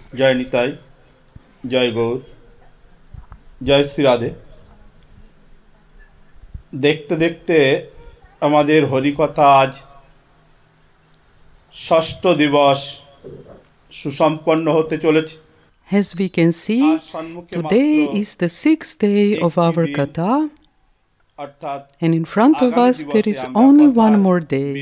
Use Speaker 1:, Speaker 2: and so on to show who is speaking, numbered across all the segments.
Speaker 1: জয় নিতাই, জয় গৌর, জয় শ্রী রাধে। দেখতে দেখতে আমাদের হরিকথা আজ ষষ্ঠ দিবস সুসম্পন্ন হতে চলেছে।
Speaker 2: As we can see, today is the sixth day of our Katha, and in front of us there is only one more day.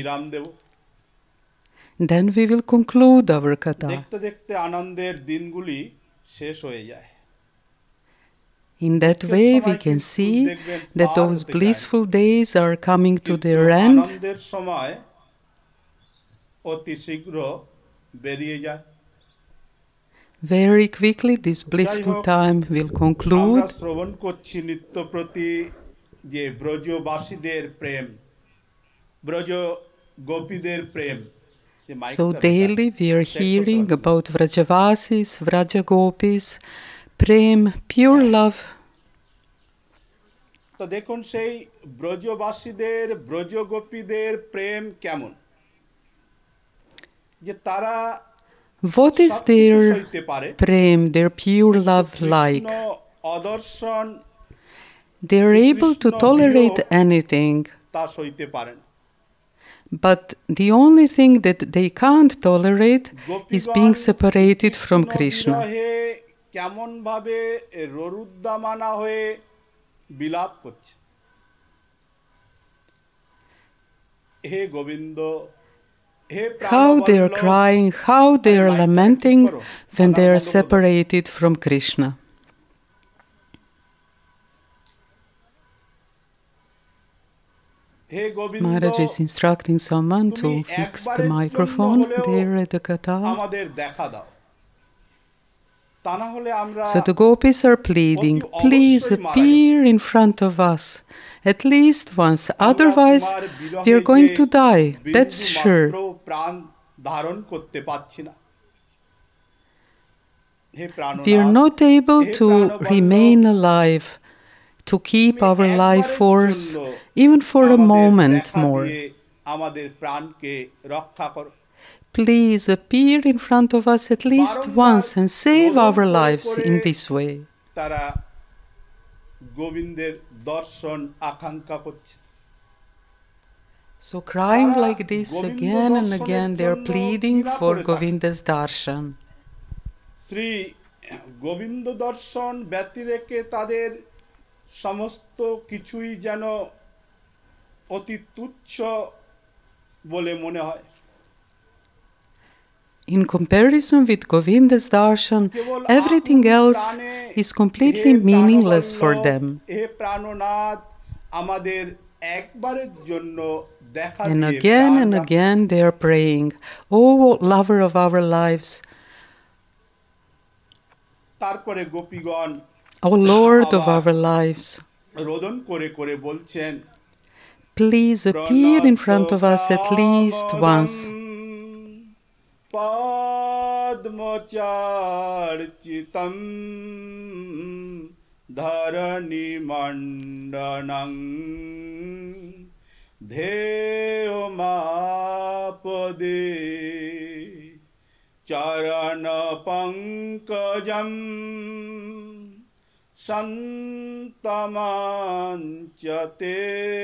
Speaker 2: Then we will conclude our Katha.
Speaker 1: দেখতে দেখতে আনন্দের দিনগুলি শেষ হয়ে যায়।
Speaker 2: In that way we can see that those blissful days are coming to their end.
Speaker 1: আনন্দের সময় অতি শীঘ্র বেরিয়ে যায়।
Speaker 2: Very quickly this blissful time will conclude.
Speaker 1: আমরা শ্রবণ করছি নিত্যপ্রতি যে ব্রজবাসীদের প্রেম, ব্রজ গোপীদের প্রেম।
Speaker 2: So daily we are hearing about Vrajavasis, Vrajagopis, Prem, pure love.
Speaker 1: তো দেখুন সেই ব্রজবাসীদের ব্রজগোপীদের প্রেম কেমন, যে তারা
Speaker 2: What is their Prem, their pure love like?
Speaker 1: অদর্শন
Speaker 2: They are able to tolerate anything.
Speaker 1: তা সইতে পারেন।
Speaker 2: But the only thing that they can't tolerate is being separated from Krishna.
Speaker 1: কেমন ভাবে ররুদ্দামানা হয়ে বিলাপ করছে, হে Govinda,
Speaker 2: how they are crying, how they are lamenting when they are separated from Krishna. Maharaj is instructing someone to fix the microphone there at the Katha. So the gopis are pleading, please appear in front of us, at least once, otherwise we are going to die, that's sure. We are not able to remain alive, to keep our life force, even for a moment more. Please appear in front of us at least once and save our lives in this way. So crying like this again and again, they are pleading for Govinda's darshan.
Speaker 1: Shri Govinda দর্শন ব্যতিরেকে তাদের সমস্ত কিছুই যেন অতি তুচ্ছ বলে মনে হয়।
Speaker 2: In comparison with Govinda's darshan, everything else is completely meaningless for them. And again they are praying, "Oh, lover of our lives, O Lord of our lives, please appear in front of us at least once."
Speaker 1: Padmacharchitam dharani mandanam dheo mapade charana pankajam santamanchate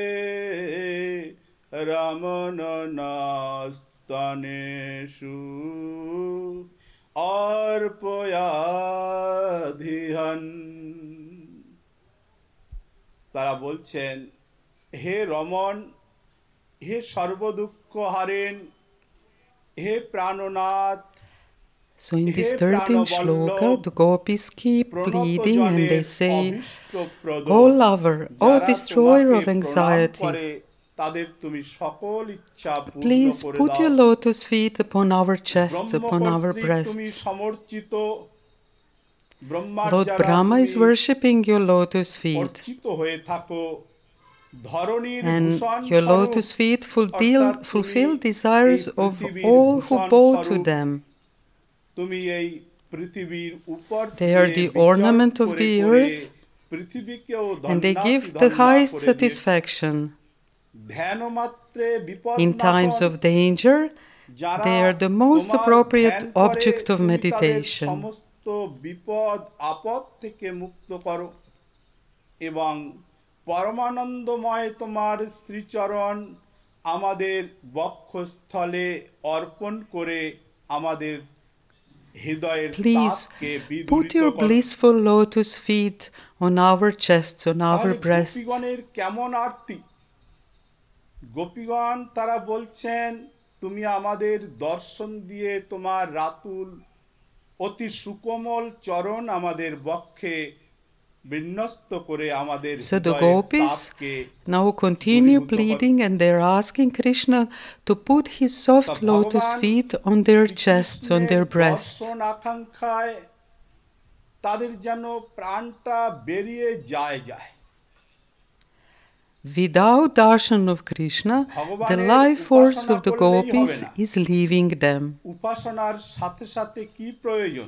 Speaker 1: ramananast তানেষু অর্পয়াধিহন। তারা বলছেন, হে রমণ, হে সর্বদুঃখ হারেন, হে প্রাণনাথ।
Speaker 2: So in this 13th shloka, the gopis keep pleading and they say, "O lover, O destroyer of anxiety, please put your lotus feet upon our chests, upon our breasts. Lord Brahma is worshipping your lotus feet, and your lotus feet fulfill desires of all who bow to them. They are the ornament of the earth, and they give the highest satisfaction. In times of danger, They are the most appropriate object of meditation.
Speaker 1: সমস্ত বিপদ আপদ থেকে মুক্ত করো এবং পরমানন্দময় তোমার শ্রীচরণ আমাদের বক্ষস্থলে অর্পণ করে আমাদের হৃদয়ের তাপকে বিদূরিত করো।
Speaker 2: Put your blissful lotus feet on our chests, on our breasts.
Speaker 1: গোপীগণের কেমন আরতি! গোপীগণ তারা বলছেন, তুমি আমাদের দর্শন দিয়ে তোমার রাতুল অতি সুকোমল চরণ আমাদের বক্ষে বিন্যস্ত করে আমাদের
Speaker 2: So the gopis now continue pleading, and they're asking Krishna to put his soft lotus feet on their chests, on their breasts.
Speaker 1: আকাঙ্ক্ষায় তাদের যেন প্রাণটা বেরিয়ে যায়।
Speaker 2: Without darshan of Krishna, the life force of the gopis is leaving them.
Speaker 1: উপাসনার সাথে সাথে কি প্রয়োজন?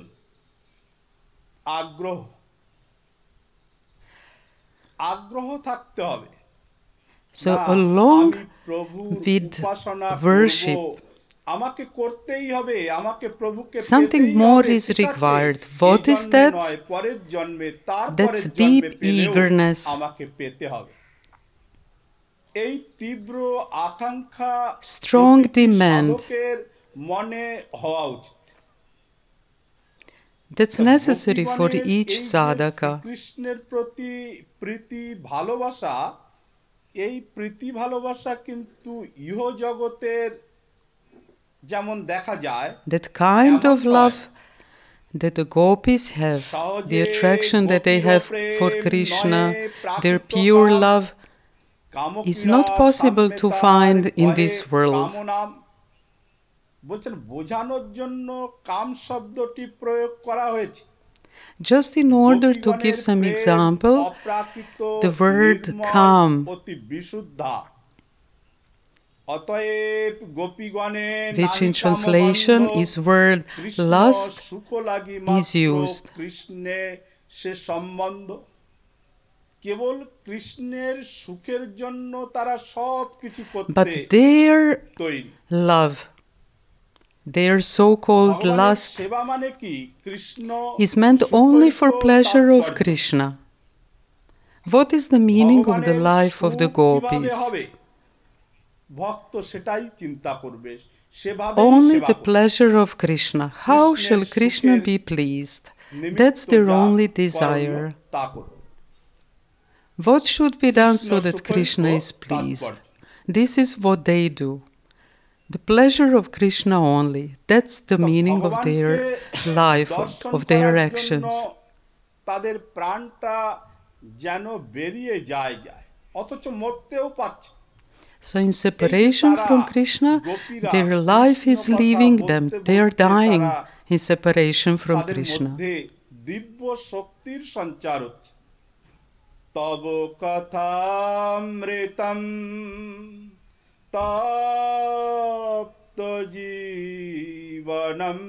Speaker 1: আগ্রহ থাকতে হবে।
Speaker 2: So along with worship,
Speaker 1: আমাকে করতেই হবে, আমাকে প্রভুকে
Speaker 2: something more is required. What is that?
Speaker 1: পরের জন্মে তারপরের
Speaker 2: That's
Speaker 1: জন্মে
Speaker 2: deep
Speaker 1: পেলেও
Speaker 2: eagerness.
Speaker 1: আমাকে পেতে হবে। এই তীব্র আকাঙ্ক্ষা
Speaker 2: Strong demand.
Speaker 1: সাধকের মনে হওয়া উচিত।
Speaker 2: That's necessary for each sadhaka.
Speaker 1: কৃষ্ণের প্রতি প্রীতি ভালোবাসা, এই প্রীতি ভালোবাসা কিন্তু ইহ জগতের যেমন দেখা যায়,
Speaker 2: That kind of love that the gopis have, the attraction that they have for Krishna, their pure love, is not possible to find in this world.
Speaker 1: বলছেন বোঝানোর জন্য কাম শব্দটি প্রয়োগ করা হয়েছে।
Speaker 2: Just in order to give some example, the word calm, which in translation is word lust, is used.
Speaker 1: কেবল কৃষ্ণের সুখের জন্য তারা সবকিছু করতে
Speaker 2: But their
Speaker 1: তৈরি।
Speaker 2: love, their so-called lust,
Speaker 1: সেবা মানে কি? Krishna
Speaker 2: is meant only for pleasure of Krishna. What is the meaning of the life of the gopis?
Speaker 1: ভক্ত সেটাই চিন্তা করবে,
Speaker 2: Only the pleasure of Krishna. How shall Krishna be pleased? That's their only desire. What should be done so that Krishna is pleased? This is what they do. The pleasure of Krishna only. That's the meaning of their life, of their actions.
Speaker 1: তাদের প্রাণটা যেন বেরিয়ে যায়, অথচ মরতেও পাচ্ছে।
Speaker 2: So in separation from Krishna, their life is leaving them. They are dying in separation from Krishna.
Speaker 1: দিব্য শক্তির সঞ্চার হচ্ছে। তব কথামৃতম তপ্ত জীবনম।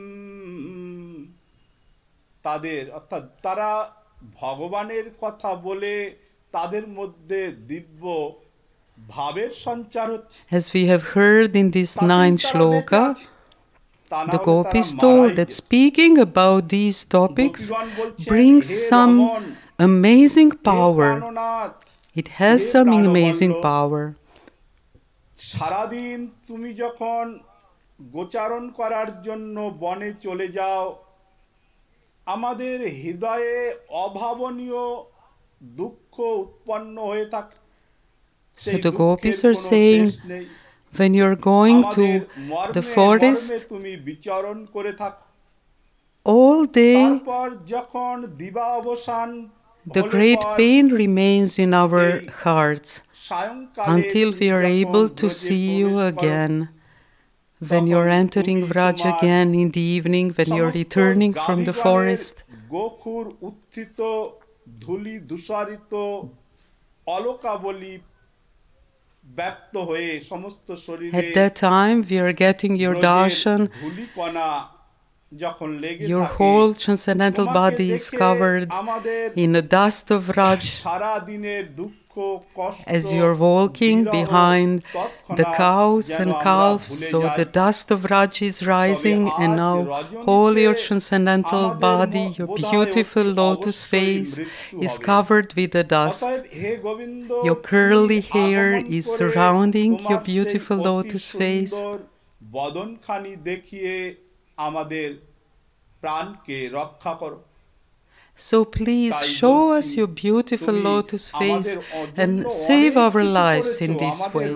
Speaker 1: তাদের অর্থাৎ তারা ভগবানের কথা বলে তাদের মধ্যে দিব্য ভাবের সঞ্চার হচ্ছে।
Speaker 2: As we have heard in this 9th shloka, the gopis told that speaking about these topics brings some amazing power. It has some amazing power.
Speaker 1: সারাদিন তুমি যখন গোচারণ করার জন্য বনে চলে যাও, আমাদের হৃদয়ে অভাবনীয় দুঃখ উৎপন্ন হয়ে থাকে।
Speaker 2: So the gopis are saying, when you're going to the forest,
Speaker 1: তুমি বিচরণ করে থাকো,
Speaker 2: all day
Speaker 1: তারপর যখন দিবাবসান
Speaker 2: the great pain remains in our hearts until we are able to see you again. When you're entering Vraj again in the evening, when you're returning from the forest,
Speaker 1: গোখুর উত্থিত ধুলি দূষারিত অলকাবলি ব্যপ্ত হয়ে সমস্ত শরীরে,
Speaker 2: at that time we are getting your darshan.
Speaker 1: ধুলিকণা যখন লেগে থাকে,
Speaker 2: your whole transcendental body is covered in the dust of Vraj.
Speaker 1: সারা দিনের দুঃখ
Speaker 2: as you're walking behind the cows and calves, so the dust of Raj is rising, and now whole your transcendental body, your beautiful lotus face is covered with the dust. Your curly hair is surrounding your beautiful lotus face.
Speaker 1: বদনখানি দেখিয়ে আমাদের প্রাণকে রক্ষা করো।
Speaker 2: So please show us your beautiful lotus face and save our lives in this way.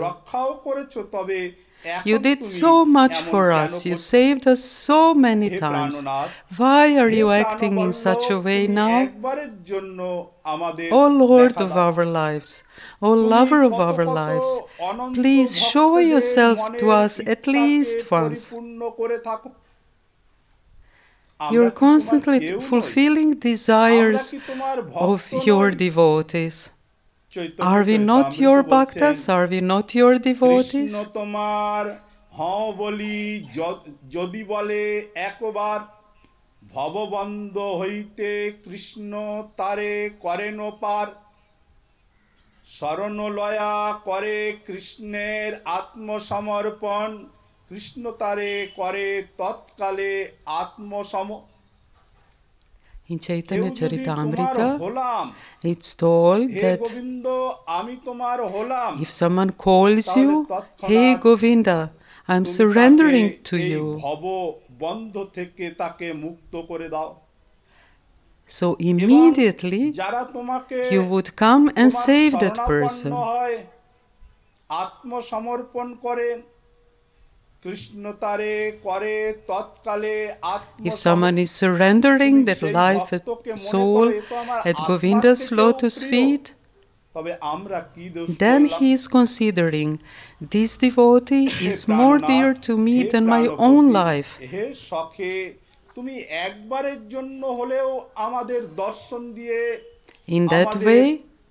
Speaker 2: You did so much for us. You saved us so many times. Why are you acting in such a way now? O Lord of our lives, O lover of our lives, please show yourself to us at least once. You're constantly fulfilling desires of your devotees. Are we not your bhaktas? Are we not your devotees?
Speaker 1: যদি বলে একবার ভববন্ধ হইতে কৃষ্ণ তারে করেন পার, শরণলয়া করে কৃষ্ণের আত্মসমর্পণ, কৃষ্ণ তারে করে তৎকালে আত্মসম।
Speaker 2: In Chaitanya Charitamrita, it's told that if someone calls you, "Hey Govinda, I'm surrendering to you," so immediately you would come and save that person. If someone is surrendering their life and soul at Govinda's lotus feet, then he is considering, this devotee is more dear to me than my own life. In that way,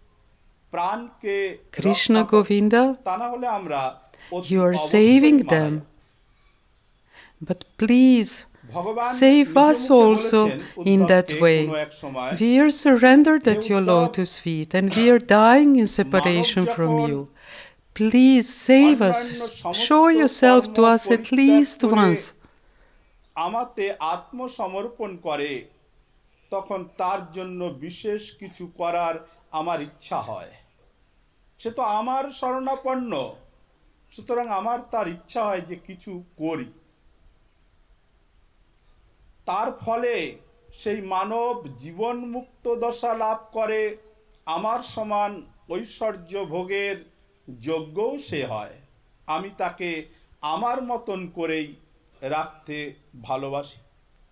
Speaker 2: Krishna Govinda, you are saving them. But please, save us also in that way. We are surrendered at your lotus feet and we are dying in separation from you. Please save us. Show yourself to us at least once.
Speaker 1: আমাতে আত্মসমর্পণ করে, তখন তার জন্য বিশেষ কিছু করার আমার ইচ্ছা হয়। সে তো আমার শরণাপন্ন, সুতরাং আমার তার ইচ্ছা হয় যে কিছু করি। তার ফলে সেই মানব জীবন মুক্ত দশা লাভ করে, আমার সমান ঐশ্বর্য ভোগের যোগ্যও সে হয়। আমি তাকে আমার মতন করেই রাখতে ভালোবাসি।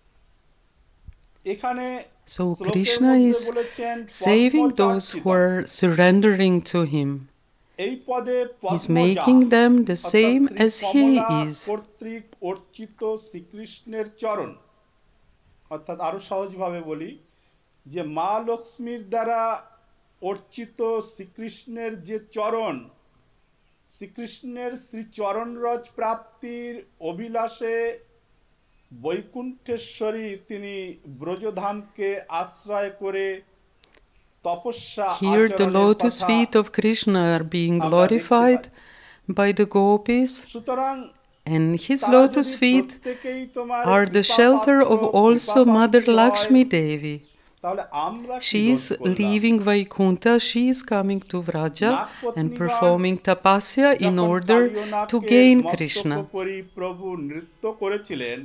Speaker 1: এখানে
Speaker 2: So Krishna is saving those who are surrendering to him. He's making them the same as he is.
Speaker 1: কর্তৃক অর্চিত শ্রীকৃষ্ণের চরণ, অর্থাৎ আরো সহজভাবে বলি যে মা লক্ষ্মীর দ্বারা অর্চিত শ্রীকৃষ্ণের যে চরণ, শ্রীকৃষ্ণের শ্রীচরণরজ প্রাপ্তির অভিলাষে বৈকুণ্ঠেশ্বরী তিনি ব্রজধামকে আশ্রয় করে তপস্যা
Speaker 2: Here the lotus feet of Krishna are being glorified by the gopis, and his lotus feet are the shelter of also Mother Lakshmi Devi. She is leaving Vaikuntha, she is coming to Vraja and performing tapasya in order to gain Krishna.
Speaker 1: প্রভু নৃত্য করেছিলেন,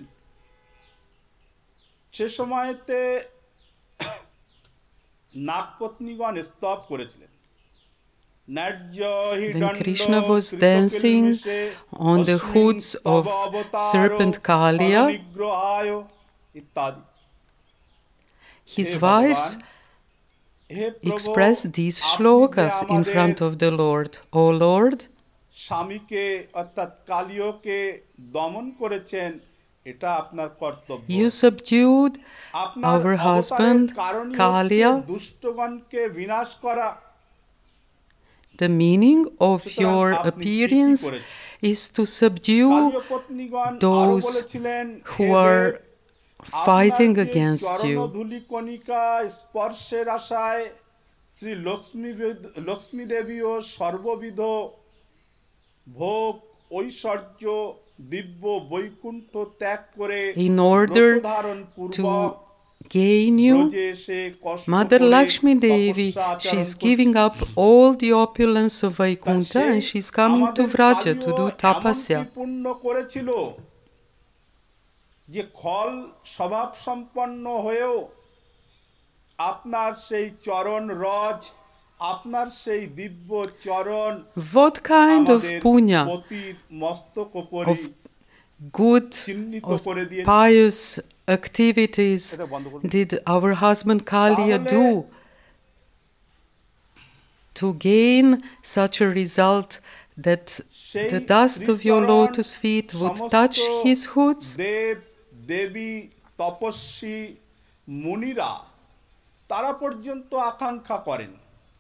Speaker 1: সে সময়তে নাগপত্নীগণ স্তব করেছিলেন।
Speaker 2: When Krishna was dancing on the hoods of serpent Kaliya, his wives expressed these shlokas in front of the Lord. O Lord,
Speaker 1: স্বামীকে অর্থাৎ কালিয়কে দমন করেছেন, এটা আপনার কর্তব্য।
Speaker 2: You subdued our husband Kaliya.
Speaker 1: দুষ্টগণকে বিনাশ করা।
Speaker 2: The meaning of your appearance is to subdue those who are fighting against you.
Speaker 1: Shri Lakshmi দেবীও সর্ববিধ ভোগ ঐশ্বর্য দিব্য বৈকুণ্ঠ ত্যাগ করে
Speaker 2: in order to gain you, Mother Lakshmi Devi, she's giving up all the opulence of Vaikuntha and she's coming to Vraja to do tapasya.
Speaker 1: পূর্ণ করেছিল যে খল স্বভাব সম্পন্ন হয়েও আপনার সেই চরণ রজ, আপনার সেই দিব্য চরণ,
Speaker 2: What kind of punya,
Speaker 1: পতির মস্তক উপরে
Speaker 2: of good, of pious activities did our husband Kalia do to gain such a result that the dust of your lotus feet would touch his hoods?
Speaker 1: দেব দেবী তপস্বী মুনিরা তারা পর্যন্ত আকাঙ্ক্ষা করেন,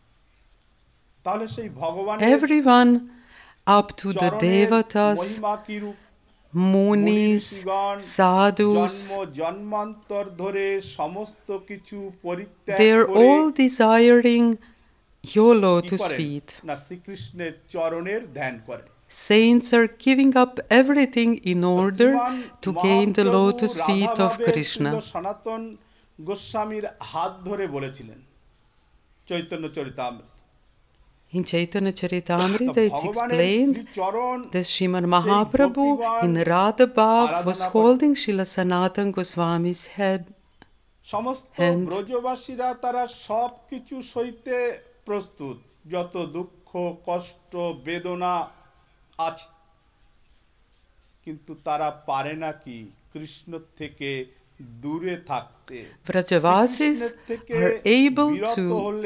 Speaker 1: তাহলে সেই ভগবানের
Speaker 2: Everyone up to the devatas,
Speaker 1: মহিমা কি রূপ,
Speaker 2: munis, sadhus,
Speaker 1: জন্মান্তর ধরে সমস্ত কিছু পরিত্যাগ
Speaker 2: they're
Speaker 1: করে
Speaker 2: all desiring your lotus feet.
Speaker 1: না শ্রীকৃষ্ণের চরণের ধ্যান করেন।
Speaker 2: Saints are giving up everything in order to gain the lotus feet of Krishna.
Speaker 1: সনাতন গোস্বামীর হাত ধরে বলেছিলেন Chaitanya Charitamrita.
Speaker 2: In Chaitanya Charitamrita it's explained that Srimad Mahaprabhu in Radha Bhav was holding Srila Sanatana Goswami's head.
Speaker 1: সমস্ত ব্রজবাসীরা তারা সব কিছু সইতে প্রস্তুত, যত দুঃখ কষ্ট বেদনা আছে, কিন্তু তারা পারে না কি কৃষ্ণ থেকে দূরে থাকতে।
Speaker 2: Vrajavasis are able to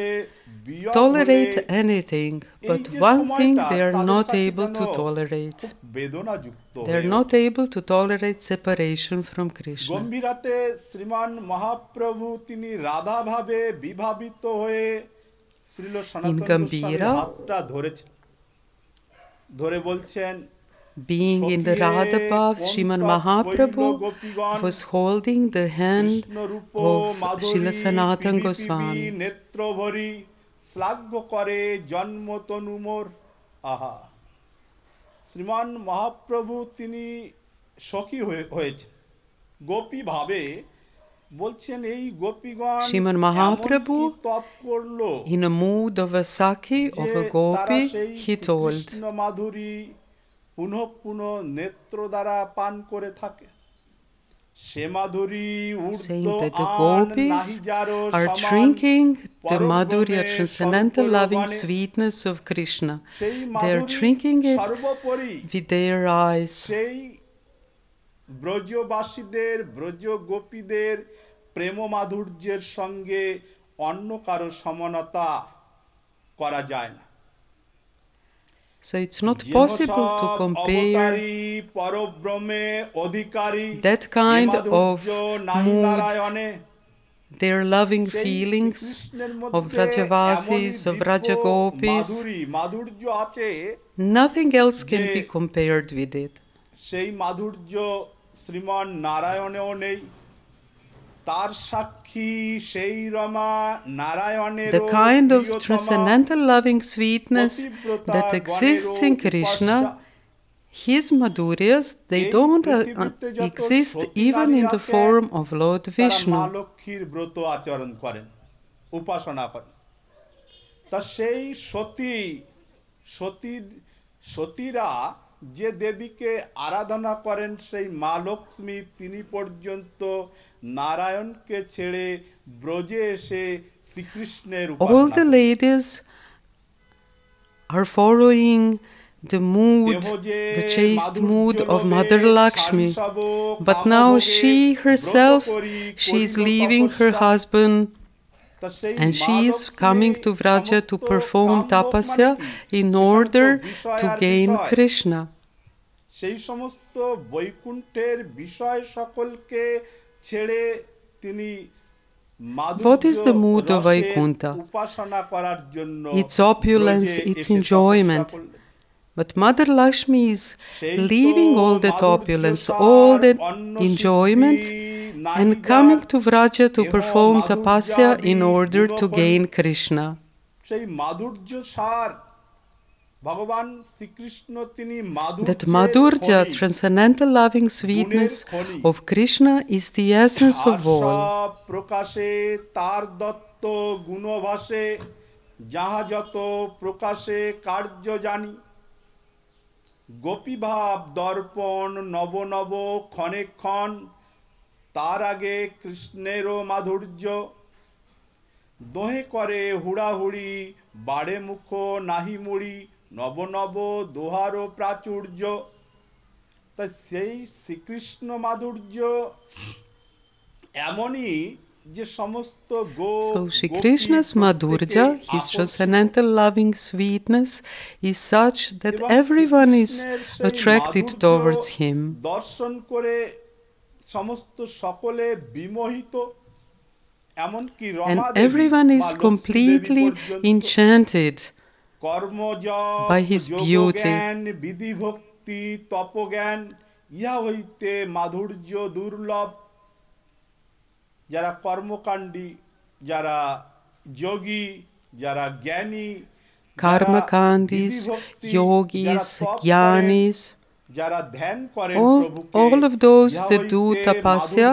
Speaker 2: tolerate anything, but one thing they are not able to tolerate. They are not able to tolerate separation from Krishna.
Speaker 1: গম্ভীরাতে শ্রীমান মহাপ্রভু তিনি রাধা ভাবে বিভাবিত হয়ে শ্রীল সনাতন গোস্বামীর হাতটা ধরেছেন, ধরে বলছেন,
Speaker 2: being in the Radha Bhav, Srimad Mahaprabhu was holding the hand of Srila Sanatana Goswami.
Speaker 1: নেত্রভরি শ্লাঘ্য করে জন্ম তনু মোর। আহা, শ্রীমান মহাপ্রভু তিনি সখী হয়েছে গোপী ভাবে, বলছেন এই গোপীগণ
Speaker 2: Srimad Mahaprabhu,
Speaker 1: তপ করলো,
Speaker 2: in a mood of a Sakhi, of a Gopi, he told,
Speaker 1: Krishna মাধুরী পুনঃ পুনঃ নেত্র দ্বারা পান করে থাকে, সে মাধুরী
Speaker 2: saying that the gopis are drinking the madhurya, transcendental loving sweetness of Krishna. They are drinking it with their eyes.
Speaker 1: সেই ব্রজবাসীদের ব্রজ গোপীদের প্রেম মাধুর্যের সঙ্গে অন্য কারো সমানতা করা যায় না।
Speaker 2: So it's not possible to compare that kind of mood, their loving feelings of Vrajavasis, of Vrajagopis. Nothing else can be compared with it.
Speaker 1: সেই মাধুর্য শ্রীমান নারায়ণেও নেই, তার সাক্ষী সেই রমা নারায়ণের।
Speaker 2: The kind of transcendental loving sweetness that exists in Krishna, his madhuryas, they don't exist even in the form of Lord Vishnu.
Speaker 1: মা লক্ষ্মীর ব্রত আচরণ করেন, উপাসনা করেন। তা সেই সতীরা যে দেবীকে আরাধনা করেন, সেই মা লক্ষ্মী তিনি পর্যন্ত নারায়ণকে ছেড়ে ব্রজে এসে শ্রীকৃষ্ণের উপাসনা।
Speaker 2: All the ladies are following the mood, the chaste mood of Mother Lakshmi, but now she herself, she is leaving her husband and she is coming to Vraja to perform tapasya in order to gain Krishna.
Speaker 1: সেই সমস্ত বৈকুণ্ঠের বিষয় সকলকে ছেড়ে তিনি
Speaker 2: What is the mood of Vaikuntha?
Speaker 1: উপাসনা করার জন্য
Speaker 2: Its opulence, its enjoyment. But Mother Lakshmi is leaving all that opulence, all that enjoyment, and coming to Vraja to perform tapasya in order to gain Krishna.
Speaker 1: সেই মাধুর্য সার ভগবান শ্রীকৃষ্ণ তিনি
Speaker 2: that Madhurya, transcendental loving sweetness of Krishna, is the essence of all.
Speaker 1: প্রকাশে তার দত্ত গুণভাসে যাহা যত প্রকাশে কার্য জানি গোপীভাব দর্পণ নব নব ক্ষণে ক্ষণ তার আগে কৃষ্ণেরও মাধুর্য দোহে করে হুড়াহুড়ি বাড়ে মুখ নাহি মুড়ি নব নব দোহারও প্রাচুর্য। তাই সেই শ্রীকৃষ্ণ মাধুর্য এমনই যে সমস্ত
Speaker 2: So Shri Krishna's Madhurya, his transcendental loving sweetness, is such that everyone is attracted towards him.
Speaker 1: দর্শন করে সমস্ত সকলে বিমোহিত এমনকি
Speaker 2: And everyone is completely enchanted by his beauty.
Speaker 1: বিধি ভক্তি তপজ্ঞান ইহা হইতে মাধুর্য দুর্লভ। যারা কর্মকাণ্ডী, যারা যোগী, যারা জ্ঞানী,
Speaker 2: Karmakandis, yogis, jnanis,
Speaker 1: যারা ধ্যান করেন
Speaker 2: all of those that do tapasya,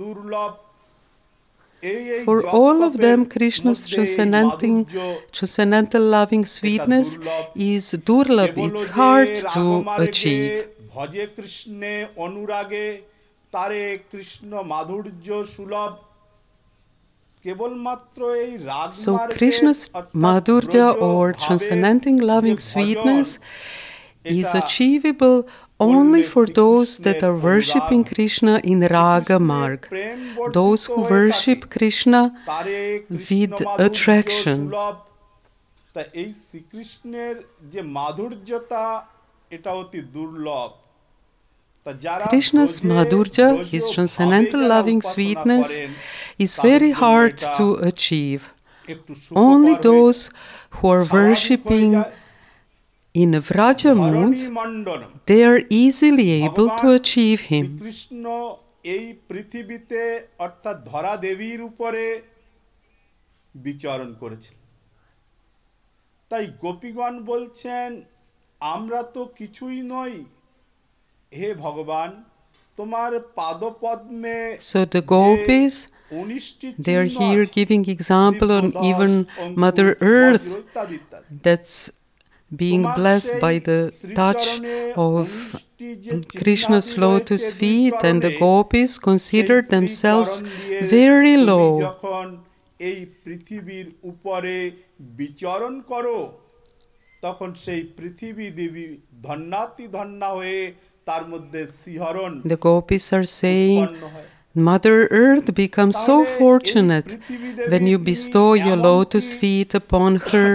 Speaker 2: for all of them Krishna's transcendental loving sweetness is durlabh, it's hard to achieve.
Speaker 1: ভজে কৃষ্ণে অনুরাগে তারে কৃষ্ণ মাধুর্য সুলভ। কেবলমাত্র এই রাগ
Speaker 2: So Krishna's Madhurya or transcendental loving sweetness is achievable only for those that are worshipping Krishna in Raga Marg, those who worship Krishna with attraction.
Speaker 1: তা এই শ্রীকৃষ্ণের যে মাধুর্যতা এটা অতি দুর্লভ।
Speaker 2: Krishna's Madhurya, his transcendental loving sweetness, is very hard to achieve. Only those who are worshipping in Vraja mood, they are easily able to achieve him.
Speaker 1: Krishna এই পৃথিবীতে অর্থাৎ ধরা দেবীর উপরে বিচরণ করেছেন। তাই গোপীগণ বলছেন আমরা তো কিছুই নই, হে ভগবান তোমার পাদপদ্মে।
Speaker 2: So the gopis, they are here giving example on even Mother Earth that's being blessed by the touch of Krishna's lotus feet, and the gopis consider themselves very low.
Speaker 1: যখন এই পৃথিবীর উপরে বিচরণ করো তখন সেই পৃথিবী দেবী ধন্যাতি ধন্যা হয়ে তার মধ্যে শিহরণ।
Speaker 2: The gopis are saying Mother Earth becomes so fortunate when you bestow your lotus feet upon her.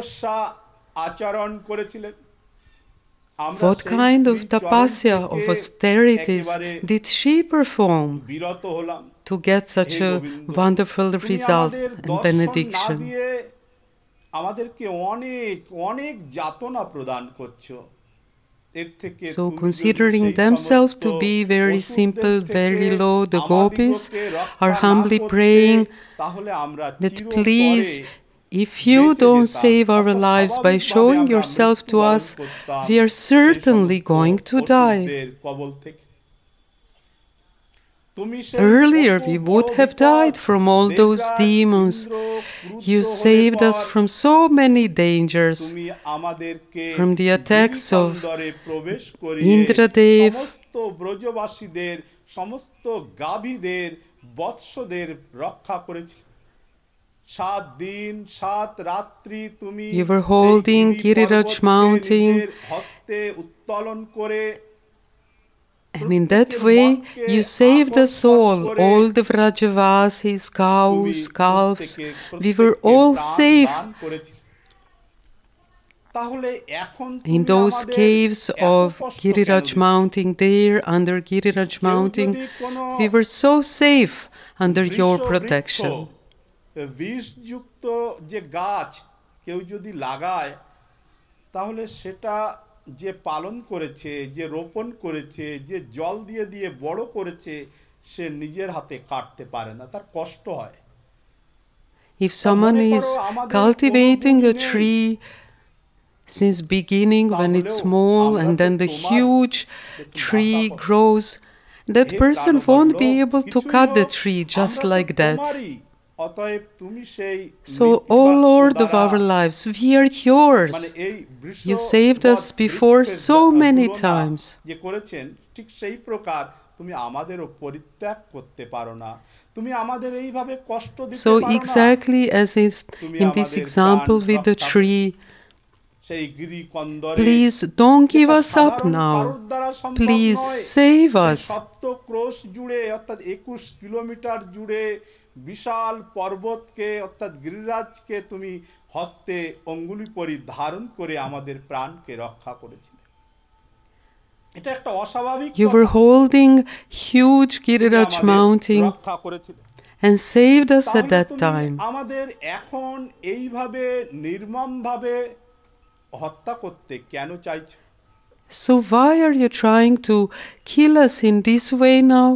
Speaker 2: What kind of tapasya, of austerities did she perform to get such a wonderful result and benediction?
Speaker 1: আমাদেরকে অনেক অনেক যাতনা প্রদান করছো।
Speaker 2: So considering themselves to be very simple, very low, the gopis are humbly praying that please, if you don't save our lives by showing yourself to us, we are certainly going to die. Earlier we would have died from all those demons. You saved us from so many dangers, from the attacks of Indradev, You were holding Giriraj mountain, and in that way you saved us all the Vrajavasis, cows, calves, we were all safe in those caves of Giriraj mountain. There, under Giriraj mountain, we were so safe under your protection.
Speaker 1: বিষযুক্ত যে গাছ কেউ যদি লাগায় তাহলে সেটা যে পালন করেছে, যে রোপণ করেছে, যে জল দিয়ে দিয়ে বড় করেছে, সে নিজের হাতে কাটতে পারে না, তার কষ্ট হয়।
Speaker 2: If someone is cultivating a tree since beginning when it's small and then the huge tree grows, that person won't be able to cut the tree just like that. So, O Lord of our lives, we are yours. You saved us before so many times. So exactly as is in this example with the tree, please don't give us up now. Please save us.
Speaker 1: বিশাল পর্বতকে অর্থাৎ গিরিরাজকে তুমি হস্তে অঙ্গুলি পরি ধারণ করে আমাদের প্রাণকে রক্ষা করেছিলে। এটা একটা অস্বাভাবিক
Speaker 2: You were holding huge Giriraj mountain and saved us at that time.
Speaker 1: আমাদের এখন এইভাবে নির্মমভাবে হত্যা করতে কেন চাইছো?
Speaker 2: So why are you trying to kill us in this way now?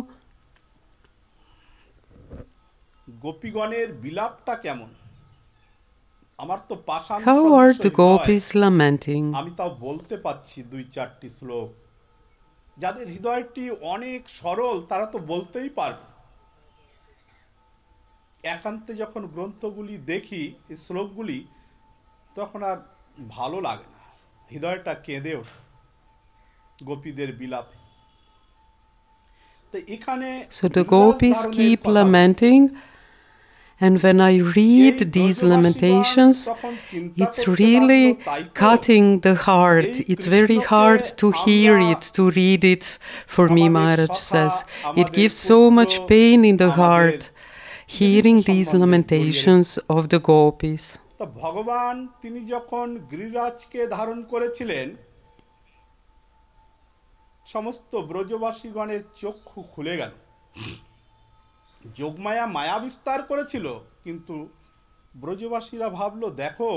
Speaker 1: গোপীগণের বিলাপটা কেমন? আমার তো পাষাণ
Speaker 2: How are the gopis lamenting?
Speaker 1: আমি তাও বলতে পাচ্ছি 2-4টি শ্লোক। যাদের হৃদয়টি অনেক সরল তারা তো বলতেই পারবে। একান্তে যখন গ্রন্থগুলি দেখি এই শ্লোকগুলি তখন আর ভালো লাগে না, হৃদয়টা কেঁদে ওঠে গোপীদের বিলাপে। তো এখানে
Speaker 2: So the gopis keep lamenting, and when I read these lamentations, it's really cutting the heart. It's very hard to hear it, to read it. For me, Maharaj says, it gives so much pain in the heart, hearing these lamentations of the gopis.
Speaker 1: তো ভগবান তিনি যখন গিরিরাজকে ধারণ করেছিলেন, সমস্ত ব্রজবাসীগণের চক্ষু খুলে গেল। যোগমায়া মায়া বিস্তার করেছিল, কিন্তু ব্রজবাসীরা ভাবলো দেখো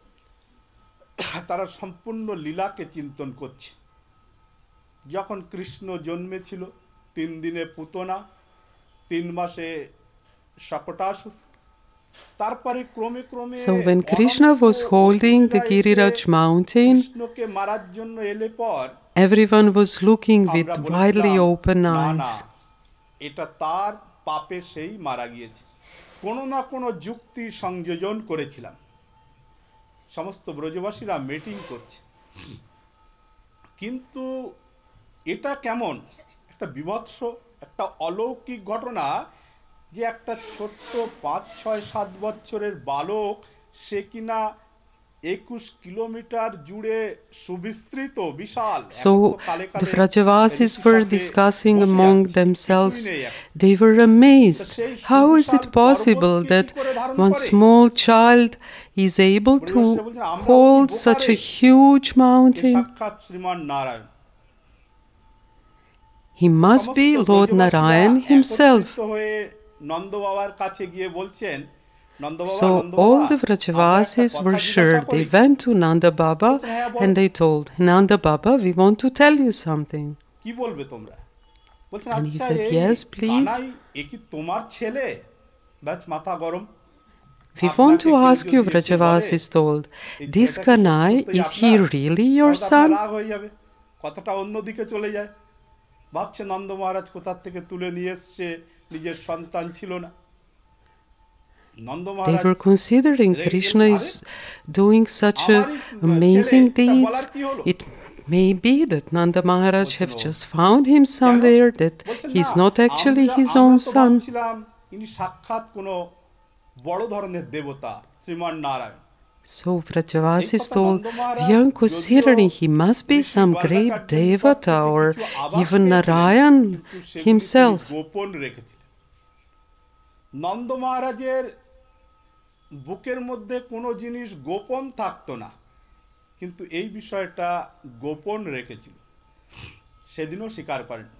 Speaker 1: তারা সম্পূর্ণ লীলাকে চিন্তন করছে। যখন কৃষ্ণ জন্মেছিল 3 দিনে পুতনা, 3 মাসে শকটাসুর, তারপরে ক্রমে ক্রমে
Speaker 2: So when Krishna was holding the Giriraj mountain,
Speaker 1: কৃষ্ণকে মারার জন্য এলে পর
Speaker 2: everyone was looking with widely open eyes.
Speaker 1: এটা তার পাপে সেই মারা গিয়েছে। কোনো না কোনো যুক্তি সংযোজন করেছিলাম। সমস্ত ব্রজবাসীরা মিটিং করছে, কিন্তু এটা কেমন একটা বিভৎস, একটা অলৌকিক ঘটনা যে একটা ছোট্ট 5-6-7 বছরের বালক সে কিনা 21 কিলোমিটার জুড়ে সুবিস্তৃত বিশাল।
Speaker 2: So the Vrajavasis were discussing among themselves. They were amazed. How is it possible that one small child is able to hold such a huge mountain? He must be Lord Narayan himself. So all the Vrajavasis were sure. They went to Nanda Baba and they told, Nanda Baba, we want to tell you something. And he said, yes, please. We want to ask you, Vrajavasis told, this Kanai, is he really your son?
Speaker 1: ভাবছে নন্দ মহারাজ কোথা থেকে তুলে নিয়ে এসেছে, নিজের সন্তান ছিল না।
Speaker 2: They were considering Krishna is doing such amazing deeds. It may be that Nanda Maharaj have just found him somewhere, that he's not actually his own son. So Vrajavasis told, we are considering he must be some great devata or even Narayan himself.
Speaker 1: Nanda মহারাজের বুকের মধ্যে কোনো জিনিস গোপন থাকতো না, কিন্তু এই বিষয়টা গোপন রেখেছিল, সেদিনও স্বীকার করেন।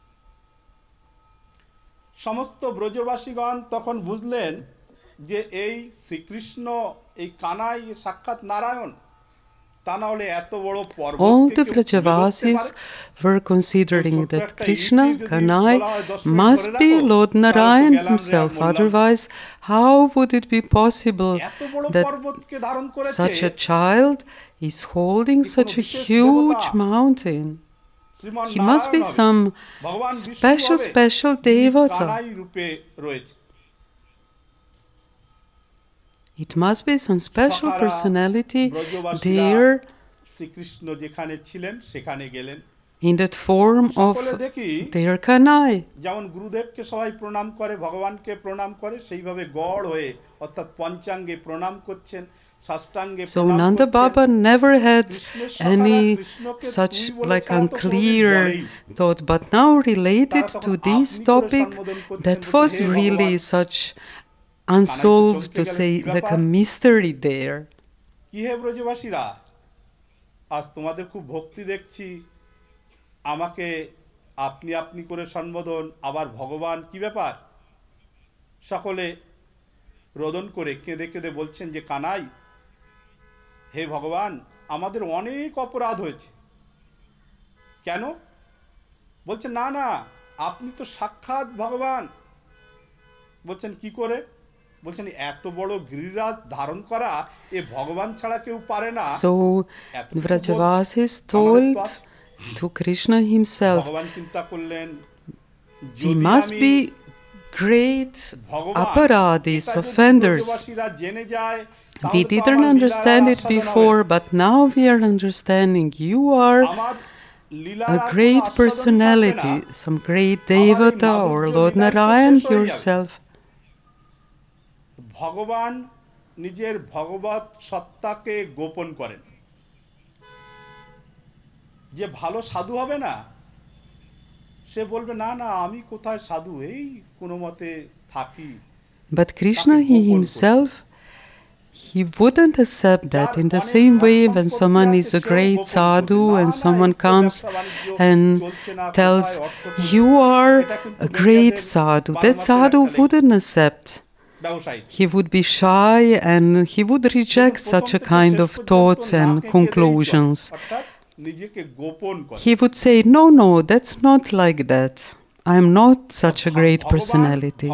Speaker 1: সমস্ত ব্রজবাসীগণ তখন বুঝলেন যে এই শ্রীকৃষ্ণ, এই কানাই সাক্ষাৎ Narayan.
Speaker 2: All the Vrajavasis were considering that Krishna, Kanai, must be Lord Narayan himself. Otherwise, how would it be possible that such a child is holding such a huge mountain? He must be some special Devata. It must be some special personality there in that form of their Kanai.
Speaker 1: যেমন গুরুদেবকে সবাই প্রণাম করে, ভগবানকে প্রণাম করে, সেইভাবে গড় হয়ে অর্থাৎ পঞ্চাঙ্গে প্রণাম করছেন, সাষ্টাঙ্গে
Speaker 2: So Nanda Baba never had any such like unclear thought, but now related to this topic, that was really such unsolved, to say, like a mystery there.
Speaker 1: কি হে ব্রজবাসীরা, আজ তোমাদের খুব ভক্তি দেখছি, আমাকে আপনি আপনি করে সম্বোধন, আবার ভগবান, কি ব্যাপার? সকলে রোদন করে কেঁদে কেঁদে বলছেন যে কানাই, হে ভগবান, আমাদের অনেক অপরাধ হয়েছে। কেন? বলছেন না না, আপনি তো সাক্ষাৎ ভগবান। বলছেন কি করে? বলছেন এত বড় গিরিরাজ ধারণ করা এ ভগবান ছাড়া কেউ পারে না।
Speaker 2: So Vrajavasis told to Krishna himself,
Speaker 1: ভগবান চিন্তা করলেন,
Speaker 2: we must be great aparadhis, offenders.
Speaker 1: জেনে যায়,
Speaker 2: we didn't understand it before, but now we are understanding. You are a great personality, some great Devata or Lord Narayan yourself.
Speaker 1: ভগবান নিজের ভগবত সত্তাকে গোপন করেন। যে ভালো সাধু হবে না, সে বলবে না না, আমি কোথায় সাধু, এই কোনো মতে থাকি।
Speaker 2: But Krishna, he himself, he wouldn't accept that. In the same way, when someone is a great sadhu and someone comes and tells, you are a great sadhu, that sadhu wouldn't accept. He would be shy and he would reject such a kind of thoughts and conclusions. He would say, no, no, that's not like that. I am not such a great personality.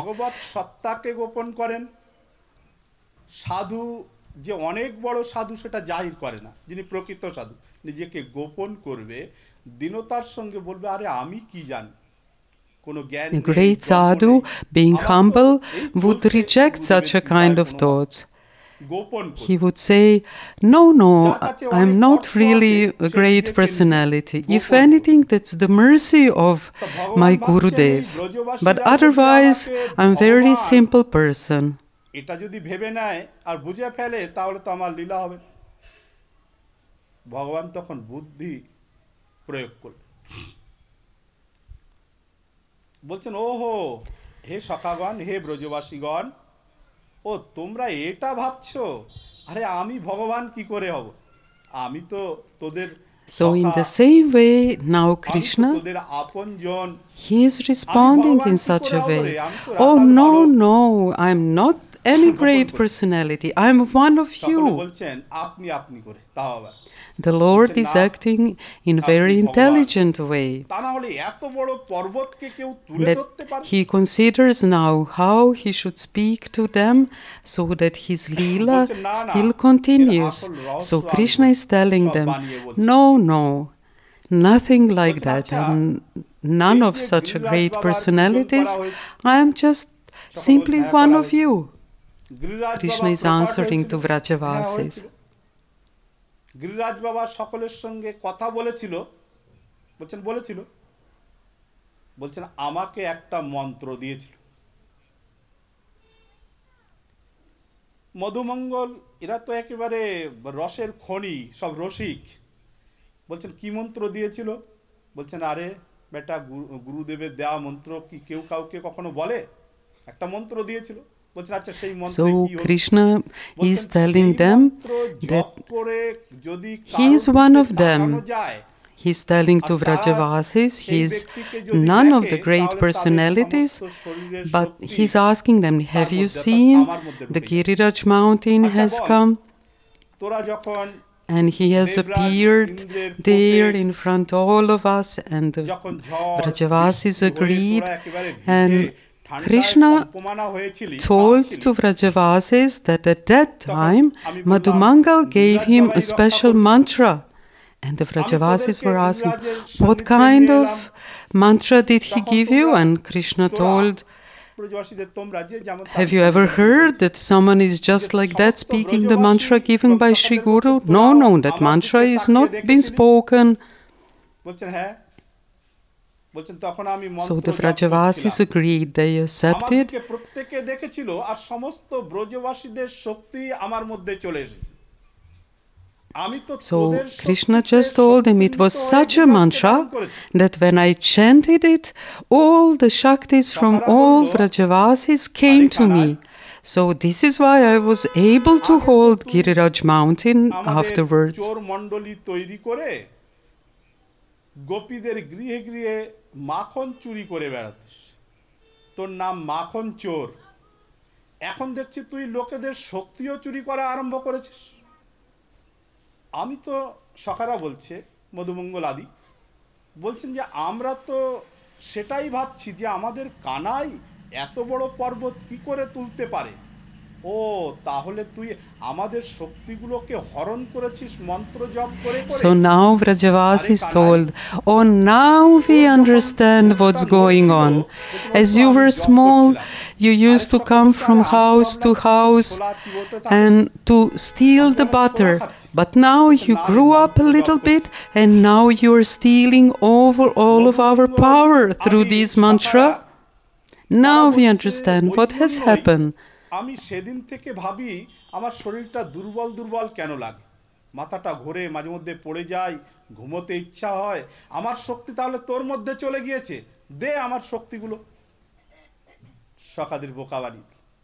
Speaker 1: সাধু যে অনেক বড় সাধু সেটা জাহির করে না, যিনি প্রকৃত সাধু নিজেকে গোপন করবে, দীনতার সঙ্গে বলবে, আরে আমি কি জানি।
Speaker 2: A great sadhu, being humble, would reject such a kind of thoughts. He would say, no, no, I'm not really a great personality. If anything, that's the mercy of my Gurudev. But otherwise, I'm a very simple person.
Speaker 1: এটা যদি ভেবে নেয় আর বুঝে ফেলে, তাহলে তো আমার লীলা হবে। ভগবান তখন বুদ্ধি প্রয়োগ করলেন, বলছেন, ওহো হে সখাগণ, হে ব্রজবাসীগণ, ও তোমরা এটা ভাবছো, আরে আমি ভগবান কি করে হব, আমি তো তোদের।
Speaker 2: So in the same way, now Krishna, he is responding in such a way. Oh no, no, I'm not any great personality. I'm one of you. The Lord is acting in a very intelligent way. That he considers now how he should speak to them so that his Leela still continues. So Krishna is telling them, no, no, nothing like that. And none of such great personalities. I am just simply one of you. Krishna is answering to Vrajavasis.
Speaker 1: Giriraj বাবা সকলের সঙ্গে কথা বলেছিল, বলছেন আমাকে একটা মন্ত্র দিয়েছিল। মধুমঙ্গল এরা তো একেবারে রসের খনি, সব রসিক। বলছেন কি মন্ত্র দিয়েছিল? বলছেন আরে বেটা, গুরুদেবের দেওয়া মন্ত্র কি কেউ কাউকে কখনো বলে? একটা মন্ত্র দিয়েছিল।
Speaker 2: So Krishna is telling them that he is one of them. He is telling to Vrajavasis, he is none of the great personalities, but he is asking them, have you seen the Giriraj mountain has come? And he has appeared there in front of all of us, and the Vrajavasis agreed. And Krishna told to Vrajavasis that at that time Madhumangal gave him a special mantra. And the Vrajavasis were asking, what kind of mantra did he give you? And Krishna told, have you ever heard that someone is just like that speaking the mantra given by Sri Guru? No, that mantra is not been spoken. So the Vrajavasis agreed, they accepted. So Krishna just told him it was such a mantra that when I chanted it, all the Shaktis from all Vrajavasis came to me. So this is why I was able to hold Giriraj mountain afterwards.
Speaker 1: গোপীদের গৃহে গৃহে মাখন চুরি করে বেড়াতিস, তোর নাম মাখন চোর। এখন দেখছি তুই লোকেদের শক্তিও চুরি করা আরম্ভ করেছিস। আমি তো সখারা বলছে মধুমঙ্গল আদি বলছেন যে আমরা তো সেটাই ভাবছি যে আমাদের কানাই এত বড় পর্বত কি করে তুলতে পারে। ও তাহলে তুই আমাদের শক্তিগুলোকে হরণ করেছিস মন্ত্র জপ করে করে।
Speaker 2: So now Vrajavasis told, oh now we understand what's going on. As you were small, you used to come from house to house and to steal the butter. But now you grew up a little bit and now you're stealing over all of our power through this mantra. Now we understand what has happened.
Speaker 1: আমি সেদিন থেকে ভাবি আমার শরীরটা দুর্বল দুর্বল কেন লাগে, মাথাটা ঘোরে, মাঝে মধ্যে পড়ে যায়, ঘুমোতে ইচ্ছা হয়। আমার শক্তি তাহলে তোর মধ্যে চলে গিয়েছে, দে আমার শক্তিগুলো। সখাদের বোকাবাড়ি